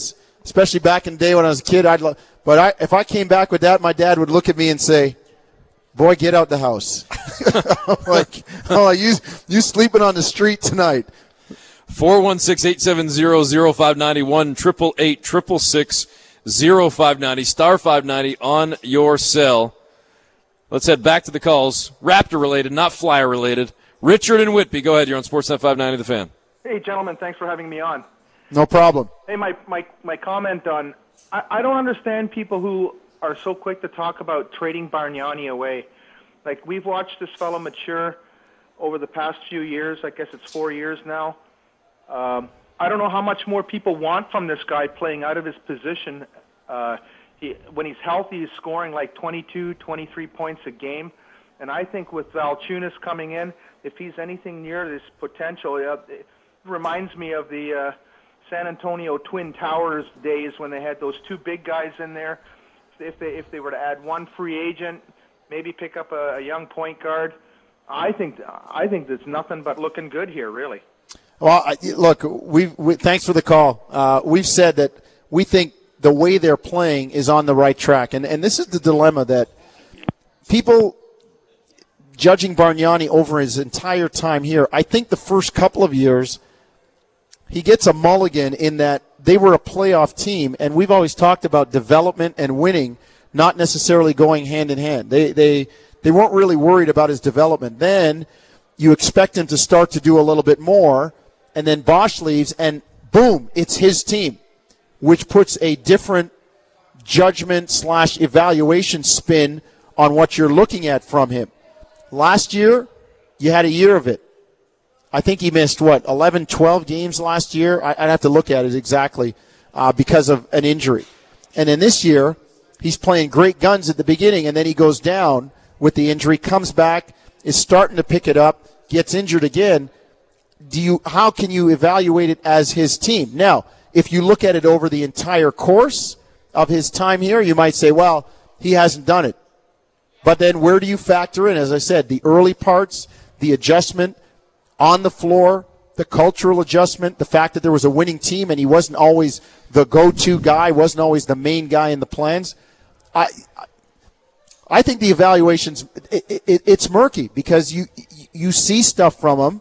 especially back in the day when I was a kid. I'd lo- but I, if I came back with that, my dad would look at me and say, "Boy, get out the house." I'm like, "Oh, you you sleeping on the street tonight?" four one six, eight seven zero, zero five nine one, eight eight eight, six six six, zero five nine zero, star five ninety on your cell. Let's head back to the calls. Raptor-related, not Flyer-related. Richard and Whitby, go ahead. You're on Sportsnet five ninety, The Fan. Hey, gentlemen, thanks for having me on. No problem. Hey, my, my, my comment on, I, I don't understand people who are so quick to talk about trading Bargnani away. Like, we've watched this fellow mature over the past few years. I guess it's four years now. Um, I don't know how much more people want from this guy playing out of his position. Uh, he, when he's healthy, he's scoring like twenty-two, twenty-three points a game. And I think with Valanciunas coming in, if he's anything near this potential, uh, it reminds me of the uh, San Antonio Twin Towers days when they had those two big guys in there. If they if they were to add one free agent, maybe pick up a, a young point guard, I think I think there's nothing but looking good here, really. Well, I, look, we've, we thanks for the call. Uh, we've said that we think the way they're playing is on the right track, and and this is the dilemma that people judging Bargnani over his entire time here. I think the first couple of years he gets a mulligan in that they were a playoff team, and we've always talked about development and winning not necessarily going hand in hand. They they they weren't really worried about his development. Then you expect him to start to do a little bit more, and then Bosch leaves, and boom, it's his team, which puts a different judgment slash evaluation spin on what you're looking at from him. Last year, you had a year of it. I think he missed, what, eleven, twelve games last year? I'd have to look at it exactly uh, because of an injury. And then this year, he's playing great guns at the beginning, and then he goes down with the injury, comes back, is starting to pick it up, gets injured again. Do you? How can you evaluate it as his team? Now, if you look at it over the entire course of his time here, you might say, well, he hasn't done it. But then where do you factor in, as I said, the early parts, the adjustment on the floor, the cultural adjustment, the fact that there was a winning team and he wasn't always the go-to guy, wasn't always the main guy in the plans? I I think the evaluations, it, it, it's murky because you you see stuff from him.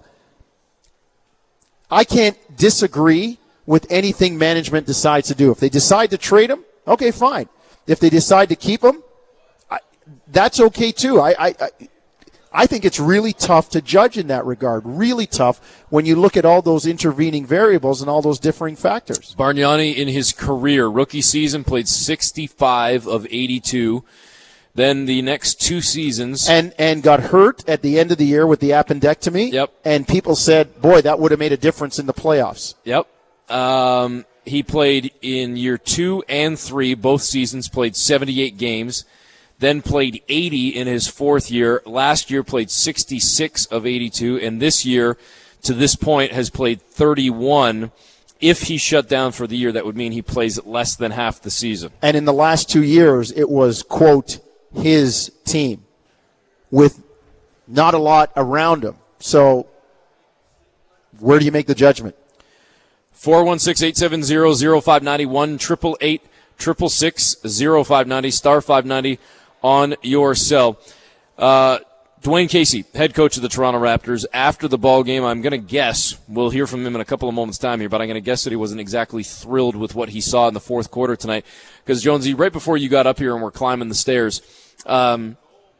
I can't disagree with anything management decides to do. If they decide to trade him, okay, fine. If they decide to keep him, I, that's okay too. I, I, I I think it's really tough to judge in that regard. Really tough when you look at all those intervening variables and all those differing factors. Bargnani in his career, rookie season, played sixty-five of eighty-two. Then the next two seasons. And and got hurt at the end of the year with the appendectomy. Yep. And people said, boy, that would have made a difference in the playoffs. Yep. Um, he played in year two and three, both seasons, played seventy-eight games. Then played eighty in his fourth year. Last year played sixty-six of eighty-two. And this year, to this point, has played thirty-one. If he shut down for the year, that would mean he plays less than half the season. And in the last two years, it was, quote, his team with not a lot around him. So where do you make the judgment? four one six, eight seven zero, zero five nine one, eight eight eight, six six six, zero five nine zero, star five ninety on your cell. Uh, Dwayne Casey, head coach of the Toronto Raptors, after the ball game, I'm going to guess, we'll hear from him in a couple of moments' time here, but I'm going to guess that he wasn't exactly thrilled with what he saw in the fourth quarter tonight. Because, Jonesy, right before you got up here and were climbing the stairs, um,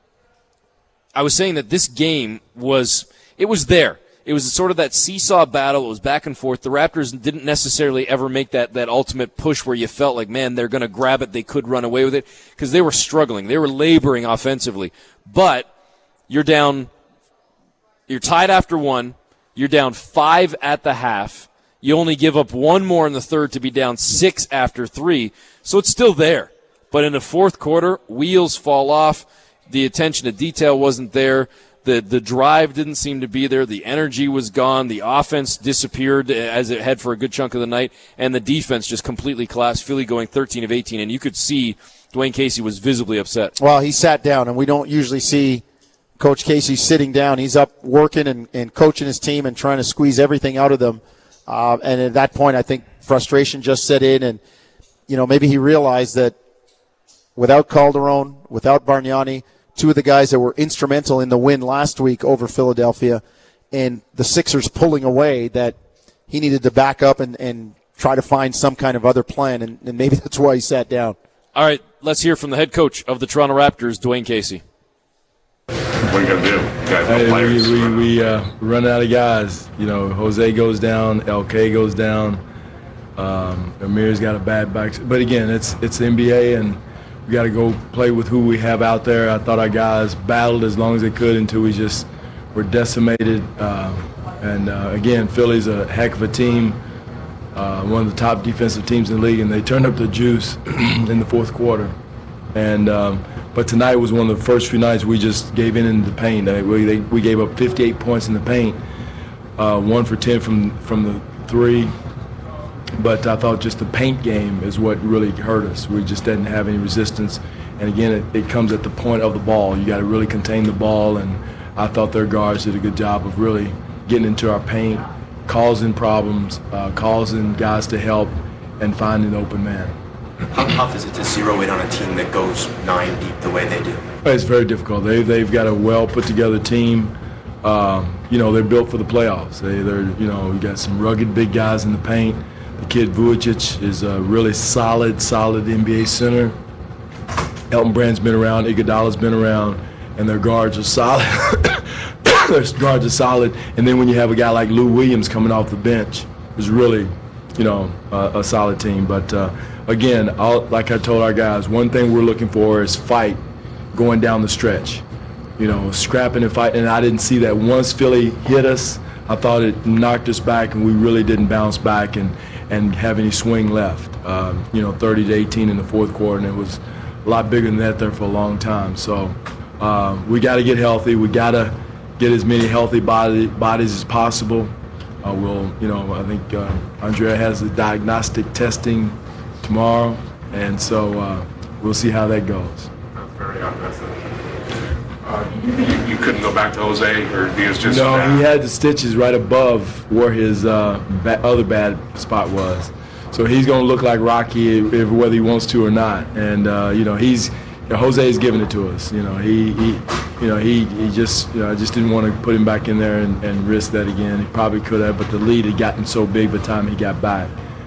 I was saying that this game was, it was there. It was sort of that seesaw battle. It was back and forth. The Raptors didn't necessarily ever make that, that ultimate push where you felt like, man, they're going to grab it. They could run away with it because they were struggling. They were laboring offensively. But you're down, you're tied after one. You're down five at the half. You only give up one more in the third to be down six after three. So it's still there. But in the fourth quarter, wheels fall off. The attention to detail wasn't there. The the drive didn't seem to be there. The energy was gone. The offense disappeared as it had for a good chunk of the night. And the defense just completely collapsed. Philly going thirteen of eighteen. And you could see Dwayne Casey was visibly upset. Well, he sat down, and we don't usually see Coach Casey sitting down. He's up working and, and coaching his team and trying to squeeze everything out of them. Uh, and at that point, I think frustration just set in. And you know, maybe he realized that without Calderon, without Bargnani, two of the guys that were instrumental in the win last week over Philadelphia, and the Sixers pulling away, that he needed to back up and, and try to find some kind of other plan, and, and maybe that's why he sat down. All right, let's hear from the head coach of the Toronto Raptors, Dwayne Casey. What are you going to do? You guys hey, players. we we, we uh, run out of guys. You know, Jose goes down, L K goes down, um, Amir's got a bad back. But again, it's it's the N B A, and we got to go play with who we have out there. I thought our guys battled as long as they could until we just were decimated. Uh, and uh, again, Philly's a heck of a team, uh, one of the top defensive teams in the league, and they turned up the juice in the fourth quarter. And um, but tonight was one of the first few nights we just gave in in the paint. Uh, we they, we gave up fifty-eight points in the paint, uh, one for ten from from the three. But I thought just the paint game is what really hurt us. We just didn't have any resistance. And again, it, it comes at the point of the ball. You got to really contain the ball. And I thought their guards did a good job of really getting into our paint, causing problems, uh, causing guys to help, and finding the open man. How tough is it to zero in on a team that goes nine deep the way they do? It's very difficult. They, they've got a well put together team. Um, you know, they're built for the playoffs. They, they're, you know, we got some rugged big guys in the paint. The kid Vujicic is a really solid, solid N B A center. Elton Brand's been around, Iguodala's been around, and their guards are solid. Their guards are solid. And then when you have a guy like Lou Williams coming off the bench, it's really, you know, a, a solid team. But uh, again, I'll, like I told our guys, one thing we're looking for is fight going down the stretch. You know, scrapping and fighting. And I didn't see that. Once Philly hit us, I thought it knocked us back, and we really didn't bounce back and, and have any swing left. Um, you know, thirty to eighteen in the fourth quarter, and it was a lot bigger than that there for a long time. So uh, we got to get healthy. We got to get as many healthy body, bodies as possible. Uh, we'll, you know, I think uh, Andrea has the diagnostic testing tomorrow, and so uh, we'll see how that goes. That's very optimistic. Uh, you, you couldn't go back to Jose, or he was just no. bad? He had the stitches right above where his uh, ba- other bad spot was, so he's going to look like Rocky if, if, whether he wants to or not. And uh, you know, he's you know, Jose's giving it to us. You know, he, he you know he, he just you know I just didn't want to put him back in there and, and risk that again. He probably could have, but the lead had gotten so big by the time he got back.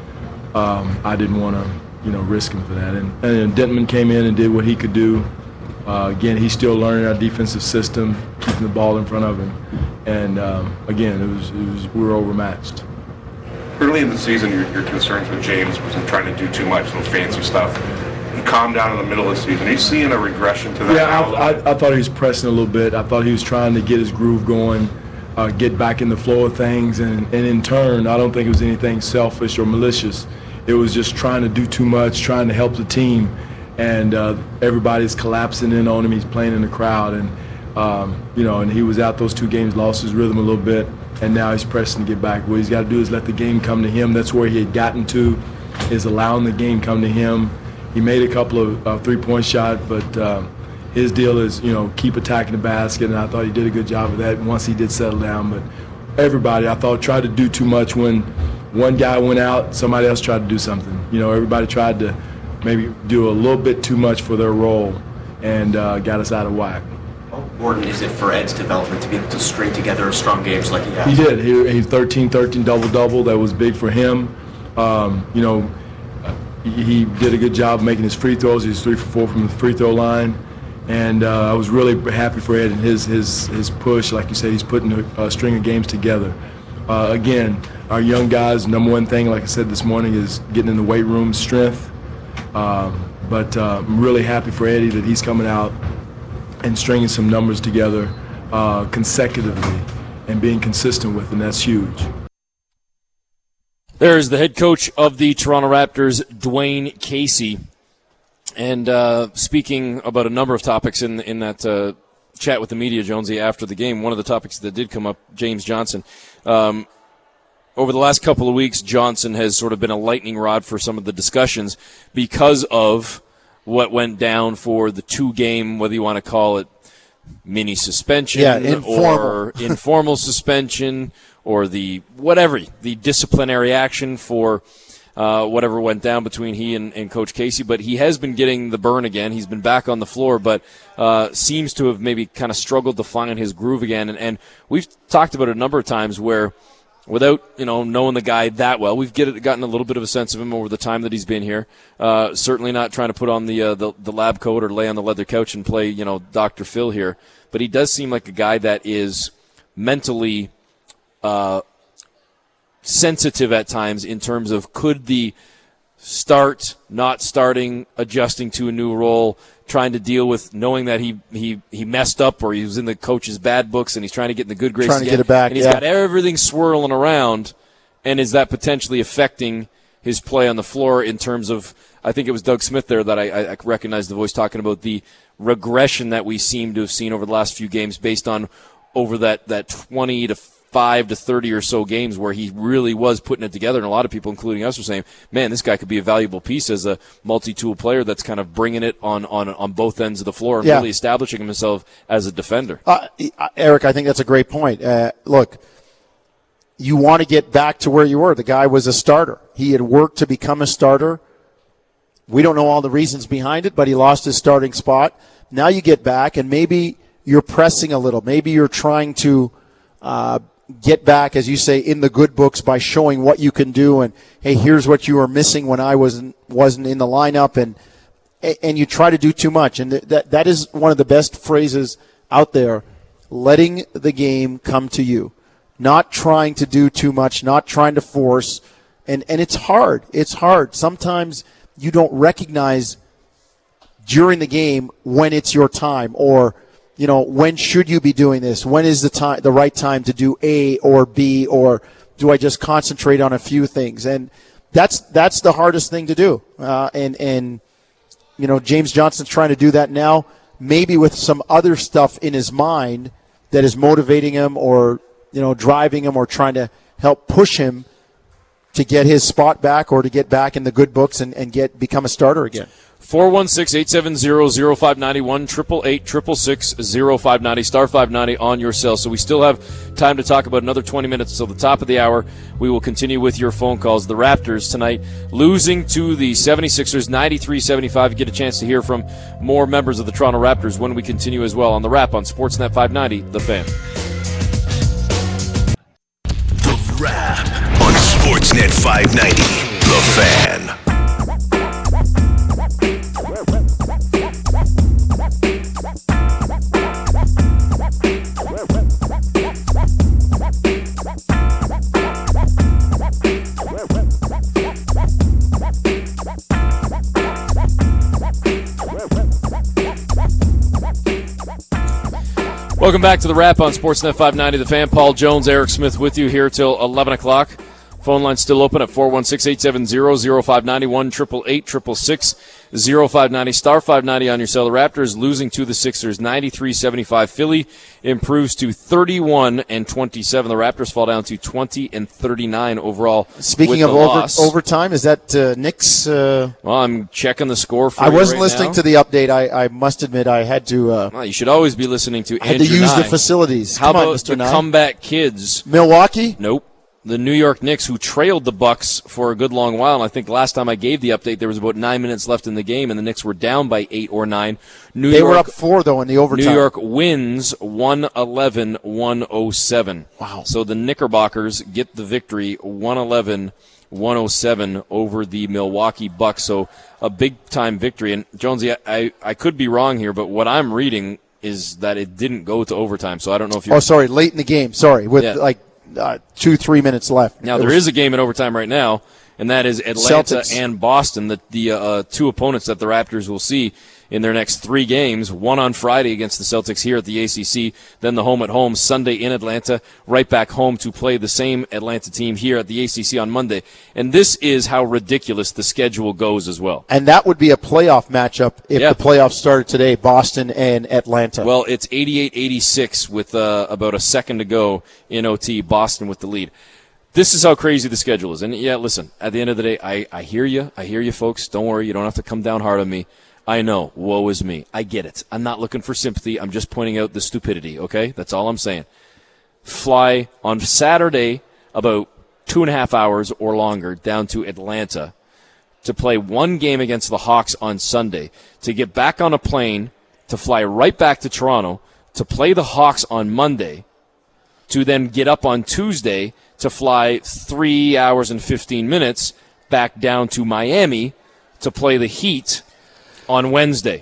Um, I didn't want to you know risk him for that. And, and Denman came in and did what he could do. Uh, again, he's still learning our defensive system, keeping the ball in front of him, and um, again, it was, it was we were overmatched. Early in the season, your, your concerns with James wasn't trying to do too much, no fancy stuff. He calmed down in the middle of the season. Are you seeing a regression to that? Yeah, I, I, I thought he was pressing a little bit. I thought he was trying to get his groove going, uh, get back in the flow of things, and, and in turn, I don't think it was anything selfish or malicious. It was just trying to do too much, trying to help the team. And uh, everybody's collapsing in on him. He's playing in the crowd, and um, you know, and he was out those two games, lost his rhythm a little bit, and now he's pressing to get back. What he's got to do is let the game come to him. That's where he had gotten to, is allowing the game come to him. He made a couple of uh, three-point shots, but uh, his deal is, you know, keep attacking the basket, and I thought he did a good job of that once he did settle down. But everybody, I thought, tried to do too much. When one guy went out, somebody else tried to do something. You know, everybody tried to maybe do a little bit too much for their role, and uh, got us out of whack. How important is it for Ed's development to be able to string together strong games like he has? He did. He, he thirteen thirteen double-double. That was big for him. Um, you know, he, he did a good job making his free throws. He was three for four from the free throw line. And uh, I was really happy for Ed and his, his, his push. Like you said, he's putting a, a string of games together. Uh, again, our young guys, number one thing, like I said this morning, is getting in the weight room, strength. Um, but uh, I'm really happy for Eddie that he's coming out and stringing some numbers together uh, consecutively and being consistent with, and that's huge. There's the head coach of the Toronto Raptors, Dwayne Casey. And uh, speaking about a number of topics in in that uh, chat with the media, Jonesy, after the game, one of the topics that did come up, James Johnson. Um, over the last couple of weeks, Johnson has sort of been a lightning rod for some of the discussions because of what went down for the two-game, whether you want to call it mini suspension yeah, informal. or informal suspension or the whatever, the disciplinary action for uh, whatever went down between he and, and Coach Casey. But he has been getting the burn again. He's been back on the floor, but uh, seems to have maybe kind of struggled to find his groove again. And, and we've talked about it a number of times where, without, you know, knowing the guy that well, we've get, gotten a little bit of a sense of him over the time that he's been here. Uh, certainly not trying to put on the, uh, the the lab coat or lay on the leather couch and play, you know, Doctor Phil here. But he does seem like a guy that is mentally uh, sensitive at times in terms of could the start, not starting, adjusting to a new role, trying to deal with knowing that he, he, he messed up or he was in the coach's bad books and he's trying to get in the good graces trying to again, get it back, and he's yeah. got everything swirling around, and is that potentially affecting his play on the floor in terms of, I think it was Doug Smith there that I, I recognized the voice talking about the regression that we seem to have seen over the last few games based on over that, that twenty to five to thirty or so games where he really was putting it together, and a lot of people, including us, are saying, man, this guy could be a valuable piece as a multi-tool player that's kind of bringing it on, on, on both ends of the floor and yeah. really establishing himself as a defender. Uh, Eric, I think that's a great point. Uh, look, you want to get back to where you were. The guy was a starter. He had worked to become a starter. We don't know all the reasons behind it, but he lost his starting spot. Now you get back, and maybe you're pressing a little. Maybe you're trying to uh, get back, as you say, in the good books by showing what you can do. And, hey, here's what you were missing when I wasn't wasn't in the lineup. And and you try to do too much. And that that is one of the best phrases out there, letting the game come to you. Not trying to do too much, not trying to force. And, and it's hard. It's hard. Sometimes you don't recognize during the game when it's your time, or, you know, when should you be doing this? When is the time, the right time to do A or B, or do I just concentrate on a few things? And that's that's the hardest thing to do. Uh, and and you know, James Johnson's trying to do that now, maybe with some other stuff in his mind that is motivating him, or, you know, driving him, or trying to help push him to get his spot back, or to get back in the good books and, and get become a starter again. four one six, eight seven zero, zero five nine one, eight eight eight, six six six, zero five nine zero, star five ninety on your cell. So we still have time to talk about another twenty minutes till the top of the hour. We will continue with your phone calls. The Raptors tonight losing to the seventy-sixers ninety-three seventy-five. You get a chance to hear from more members of the Toronto Raptors when we continue as well on The Wrap on Sportsnet five ninety, The Fan. The Wrap on Sportsnet five ninety, The Fan. Welcome back to The Wrap on Sportsnet five ninety, The Fan. Paul Jones, Eric Smith with you here till eleven o'clock. Phone line still open at four one six, eight seven zero, zero five nine one, eight eight eight, six six six, zero five nine zero, star five ninety on your cell. The Raptors losing to the Sixers ninety-three seventy-five. Philly improves to thirty-one and twenty-seven. The Raptors fall down to twenty and thirty-nine overall. Speaking of over, overtime, is that uh, Knicks? Uh, well, I'm checking the score for I you wasn't right listening now. to the update. I, I must admit I had to. Uh, well, you should always be listening to I had Andrew to use Nye. the facilities. How Come on, about Mister the Nye. comeback kids? Milwaukee? Nope. The New York Knicks, who trailed the Bucks for a good long while. And I think last time I gave the update, there was about nine minutes left in the game, and the Knicks were down by eight or nine. New they York, were up four, though, in the overtime. New York wins one eleven, one oh seven. Wow. So the Knickerbockers get the victory, one eleven, one oh seven over the Milwaukee Bucks. So a big-time victory. And, Jonesy, I, I, I could be wrong here, but what I'm reading is that it didn't go to overtime. So I don't know if you Oh, sorry, late in the game. Sorry, with Yeah. like uh, two, three minutes left. Now, It there was- is a game in overtime right now, and that is Atlanta Celtics. and Boston, the, the uh, two opponents that the Raptors will see in their next three games, one on Friday against the Celtics here at the A C C, then the home at home Sunday in Atlanta, right back home to play the same Atlanta team here at the A C C on Monday. And this is how ridiculous the schedule goes as well. And that would be a playoff matchup if Yeah. the playoffs started today, Boston and Atlanta. Well, it's eighty-eight eighty-six with uh, about a second to go in O T, Boston with the lead. This is how crazy the schedule is. And, yeah, listen, at the end of the day, I, I hear you. I hear you, folks. Don't worry. You don't have to come down hard on me. I know. Woe is me. I get it. I'm not looking for sympathy. I'm just pointing out the stupidity, okay? That's all I'm saying. Fly on Saturday about two and a half hours or longer down to Atlanta to play one game against the Hawks on Sunday, to get back on a plane, to fly right back to Toronto, to play the Hawks on Monday, to then get up on Tuesday to fly three hours and fifteen minutes back down to Miami to play the Heat on Wednesday.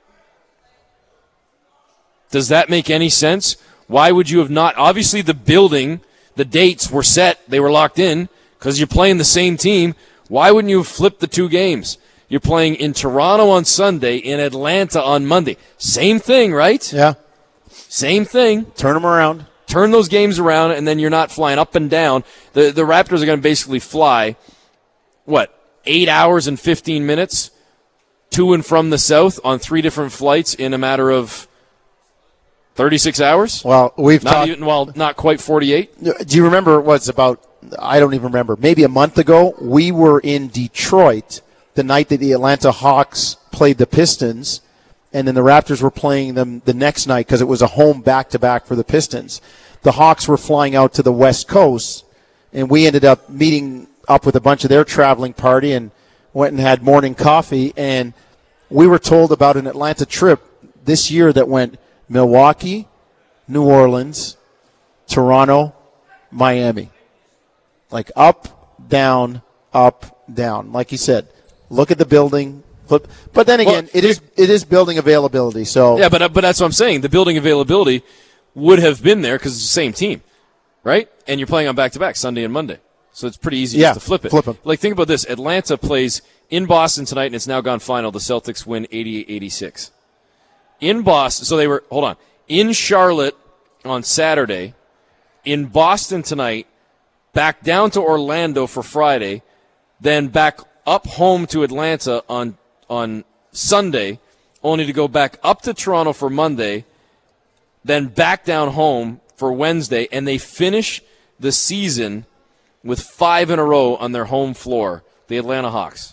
Does that make any sense? Why would you have not? Obviously, the building, the dates were set. They were locked in because you're playing the same team. Why wouldn't you have flipped the two games? You're playing in Toronto on Sunday, in Atlanta on Monday. Same thing, right? Yeah. Same thing. Turn them around. Turn those games around, and then you're not flying up and down. The the Raptors are going to basically fly, what, eight hours and fifteen minutes to and from the south on three different flights in a matter of thirty-six hours? Well, we've not talked, even, well, not quite forty-eight. Do you remember it was about, I don't even remember, maybe a month ago, we were in Detroit the night that the Atlanta Hawks played the Pistons, and then the Raptors were playing them the next night because it was a home back-to-back for the Pistons. The Hawks were flying out to the West Coast, and we ended up meeting up with a bunch of their traveling party and went and had morning coffee, and we were told about an Atlanta trip this year that went Milwaukee, New Orleans, Toronto, Miami. Like up, down, up, down. Like you said, look at the building. Flip. But then again, well, it is it is building availability. So yeah, but but that's what I'm saying. The building availability would have been there because it's the same team, right? And you're playing on back-to-back Sunday and Monday, so it's pretty easy yeah, just to flip it. Flip them. Like think about this: Atlanta plays in Boston tonight, and it's now gone final. The Celtics win eighty-eight eighty-six. In Boston, so they were hold on in Charlotte on Saturday, in Boston tonight, back down to Orlando for Friday, then back up home to Atlanta on. on Sunday, only to go back up to Toronto for Monday, then back down home for Wednesday, and they finish the season with five in a row on their home floor, the Atlanta Hawks.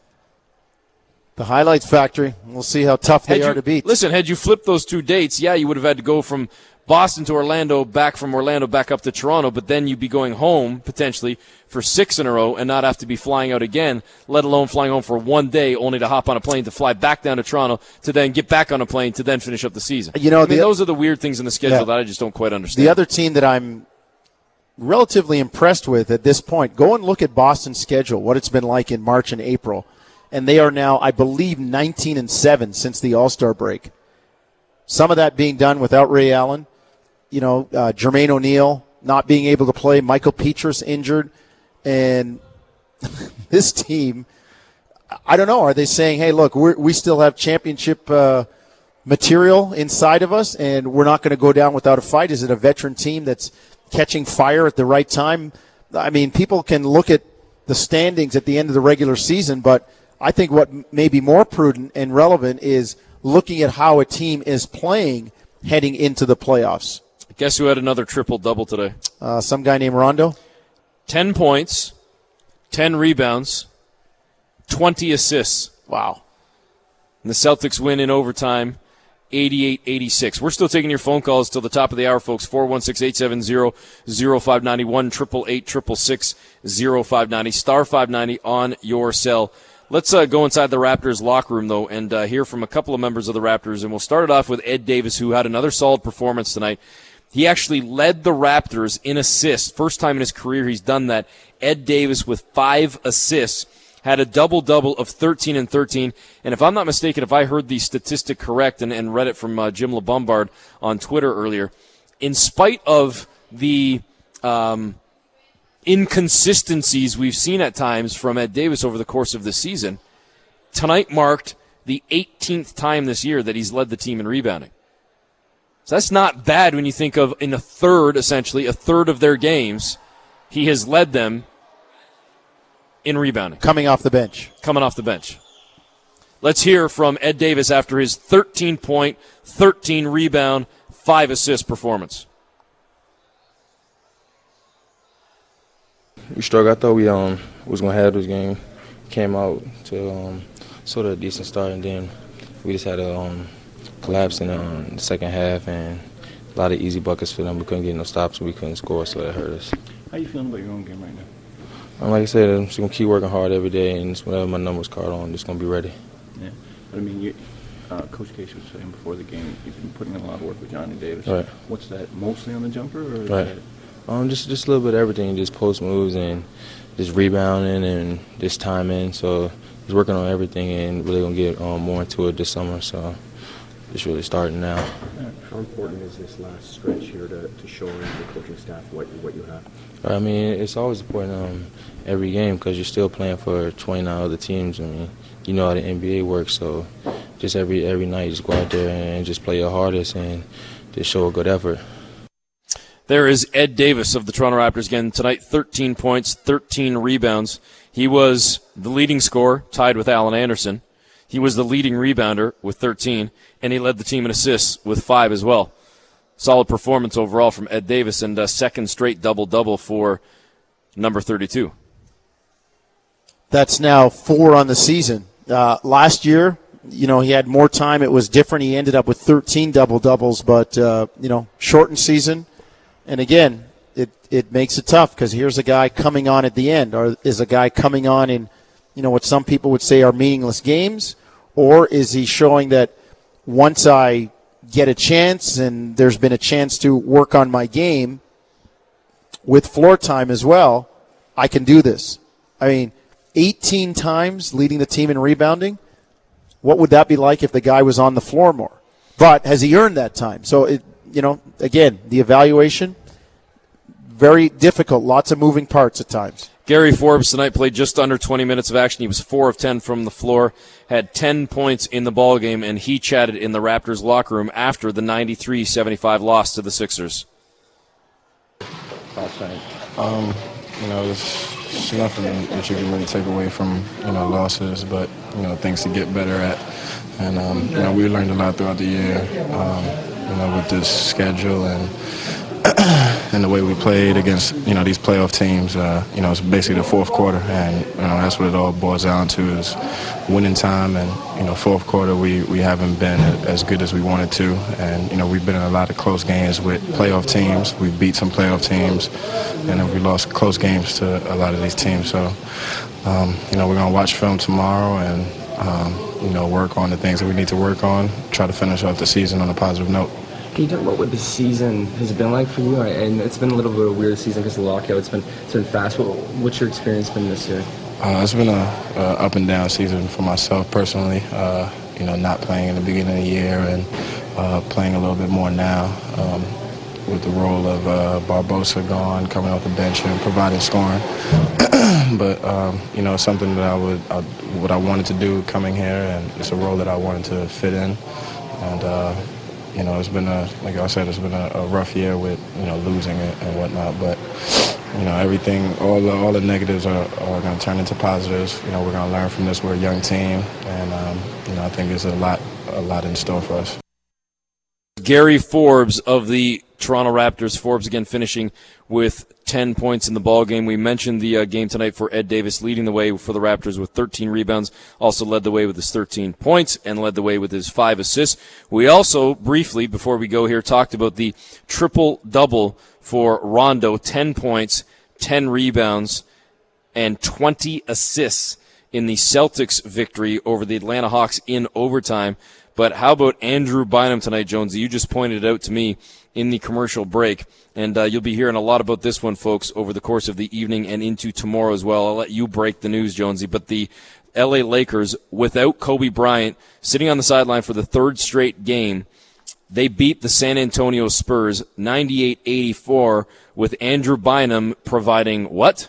The Highlights Factory. We'll see how tough they had are you, to beat. Listen, had you flipped those two dates, yeah, you would have had to go from Boston to Orlando, back from Orlando back up to Toronto, but then you'd be going home potentially for six in a row and not have to be flying out again, let alone flying home for one day only to hop on a plane to fly back down to Toronto to then get back on a plane to then finish up the season. You know, I mean, the, those are the weird things in the schedule yeah. that I just don't quite understand. The other team that I'm relatively impressed with at this point, go and look at Boston's schedule, what it's been like in March and April. And they are now, I believe, nineteen and seven since the All-Star break. Some of that being done without Ray Allen. You know, uh, Jermaine O'Neal not being able to play, Michael Petrus injured, and this team, I don't know, are they saying, hey, look, we're, we still have championship uh, material inside of us, and we're not going to go down without a fight? Is it a veteran team that's catching fire at the right time? I mean, people can look at the standings at the end of the regular season, but I think what may be more prudent and relevant is looking at how a team is playing heading into the playoffs. Guess who had another triple-double today? Uh, some guy named Rondo. Ten points, ten rebounds, twenty assists. Wow. And the Celtics win in overtime, eighty-eight eighty-six. We're still taking your phone calls till the top of the hour, folks. four one six, eight seven zero, zero five nine one, eight eight eight, six six six, zero five nine zero, star five ninety on your cell. Let's uh, go inside the Raptors locker room, though, and uh, hear from a couple of members of the Raptors. And we'll start it off with Ed Davis, who had another solid performance tonight. He actually led the Raptors in assists. First time in his career he's done that. Ed Davis with five assists. Had a double-double of thirteen and thirteen. And if I'm not mistaken, if I heard the statistic correct and, and read it from uh, Jim LeBombard on Twitter earlier, in spite of the um, inconsistencies we've seen at times from Ed Davis over the course of the season, tonight marked the eighteenth time this year that he's led the team in rebounding. So that's not bad when you think of in a third, essentially, a third of their games, he has led them in rebounding. Coming off the bench. Coming off the bench. Let's hear from Ed Davis after his thirteen-point, thirteen-rebound, five-assist performance. We struggled. I thought we um was going to have this game. Came out to um, sort of a decent start, and then we just had a um, collapse in um, the second half, and a lot of easy buckets for them. We couldn't get no stops, and we couldn't score, so that hurt us. How you feeling about your own game right now? Um, like I said, I'm just going to keep working hard every day, and just whenever my number's called on, I'm just going to be ready. Yeah. But, I mean, you, uh, Coach Case was saying before the game, you've been putting in a lot of work with Johnny Davis. Right. What's that, mostly on the jumper? Or is right. that Um, just, just a little bit of everything, just post moves and just rebounding and just timing. So just working on everything and really going to get um, more into it this summer. So just really starting now. How important is this last stretch here to, to showing the coaching staff what you, what you have? I mean, it's always important um, every game because you're still playing for twenty-nine other teams. I mean, you know how the N B A works. So just every every night, just go out there and just play your hardest and just show a good effort. There is Ed Davis of the Toronto Raptors again tonight, thirteen points, thirteen rebounds. He was the leading scorer, tied with Allen Anderson. He was the leading rebounder with thirteen, and he led the team in assists with five as well. Solid performance overall from Ed Davis, and a second straight double-double for number thirty-two. That's now four on the season. Uh, last year, you know, he had more time. It was different. He ended up with thirteen double-doubles, but, uh, you know, shortened season. And again, it, it makes it tough because here's a guy coming on at the end, or is a guy coming on in, you know, what some people would say are meaningless games, or is he showing that once I get a chance and there's been a chance to work on my game with floor time as well, I can do this. I mean, eighteen times leading the team in rebounding, what would that be like if the guy was on the floor more? But has he earned that time? So, it, you know, again, the evaluation, very difficult, lots of moving parts at times. Gary Forbes tonight played just under twenty minutes of action. He was four of ten from the floor, had ten points in the ballgame, and he chatted in the Raptors locker room after the ninety-three seventy-five loss to the Sixers. Um, you know, it's, it's nothing that you can really take away from, you know, losses, but, you know, things to get better at. And, um, you know, we learned a lot throughout the year, um, you know, with this schedule and and the way we played against, you know, these playoff teams. Uh, you know, it's basically the fourth quarter, and, you know, that's what it all boils down to is winning time. And, you know, fourth quarter we, we haven't been as good as we wanted to. And, you know, we've been in a lot of close games with playoff teams. We've beat some playoff teams, and then we lost close games to a lot of these teams. So, um, you know, we're going to watch film tomorrow and, um, you know, work on the things that we need to work on, try to finish off the season on a positive note. Can you talk about what the season has been like for you? And it's been a little bit of a weird season because of the lockout. It's been, it's been fast. What, what's your experience been this year? Uh, it's been a, a up and down season for myself personally. Uh, you know, not playing in the beginning of the year and uh, playing a little bit more now um, with the role of uh, Barbosa gone, coming off the bench and providing scoring. But um, you know, it's something that I would, I, what I wanted to do coming here, and it's a role that I wanted to fit in. And uh, you know, it's been a, like I said, it's been a, a rough year with, you know, losing it and whatnot. But, you know, everything, all the, all the negatives are, are going to turn into positives. You know, we're going to learn from this. We're a young team, and, um, you know, I think there's a lot, a lot in store for us. Gary Forbes of the Toronto Raptors. Forbes again finishing with ten points in the ball game. We mentioned the uh, game tonight for Ed Davis, leading the way for the Raptors with thirteen rebounds, also led the way with his thirteen points and led the way with his five assists. We also briefly, before we go here, talked about the triple-double for Rondo, ten points, ten rebounds, and twenty assists in the Celtics victory over the Atlanta Hawks in overtime. But how about Andrew Bynum tonight, Jonesy? You just pointed it out to me in the commercial break, and uh, you'll be hearing a lot about this one, folks, over the course of the evening and into tomorrow as well. I'll let you break the news, Jonesy. But the L A Lakers, without Kobe Bryant, sitting on the sideline for the third straight game, they beat the San Antonio Spurs ninety-eight eighty-four with Andrew Bynum providing what?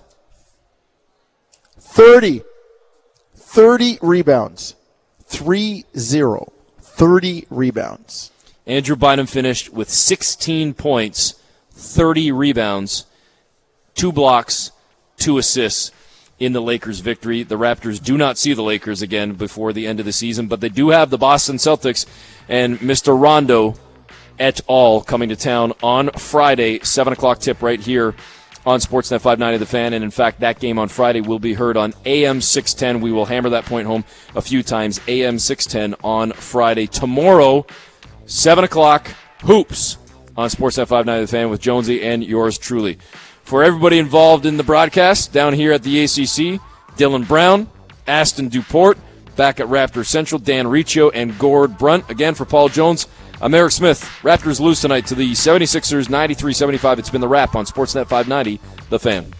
thirty. thirty rebounds. three zero. thirty rebounds. Andrew Bynum finished with sixteen points, thirty rebounds, two blocks, two assists in the Lakers' victory. The Raptors do not see the Lakers again before the end of the season, but they do have the Boston Celtics and Mister Rondo et al. Coming to town on Friday, seven o'clock tip right here on Sportsnet five ninety The Fan. And, in fact, that game on Friday will be heard on A M six ten. We will hammer that point home a few times, A M six ten on Friday. Tomorrow, seven o'clock, hoops on Sportsnet five ninety The Fan with Jonesy and yours truly. For everybody involved in the broadcast down here at the A C C, Dylan Brown, Aston Duport, back at Raptor Central, Dan Riccio, and Gord Brunt. Again, for Paul Jones, I'm Eric Smith. Raptors lose tonight to the seventy-sixers, ninety-three seventy-five. It's been the Wrap on Sportsnet five ninety, The Fan.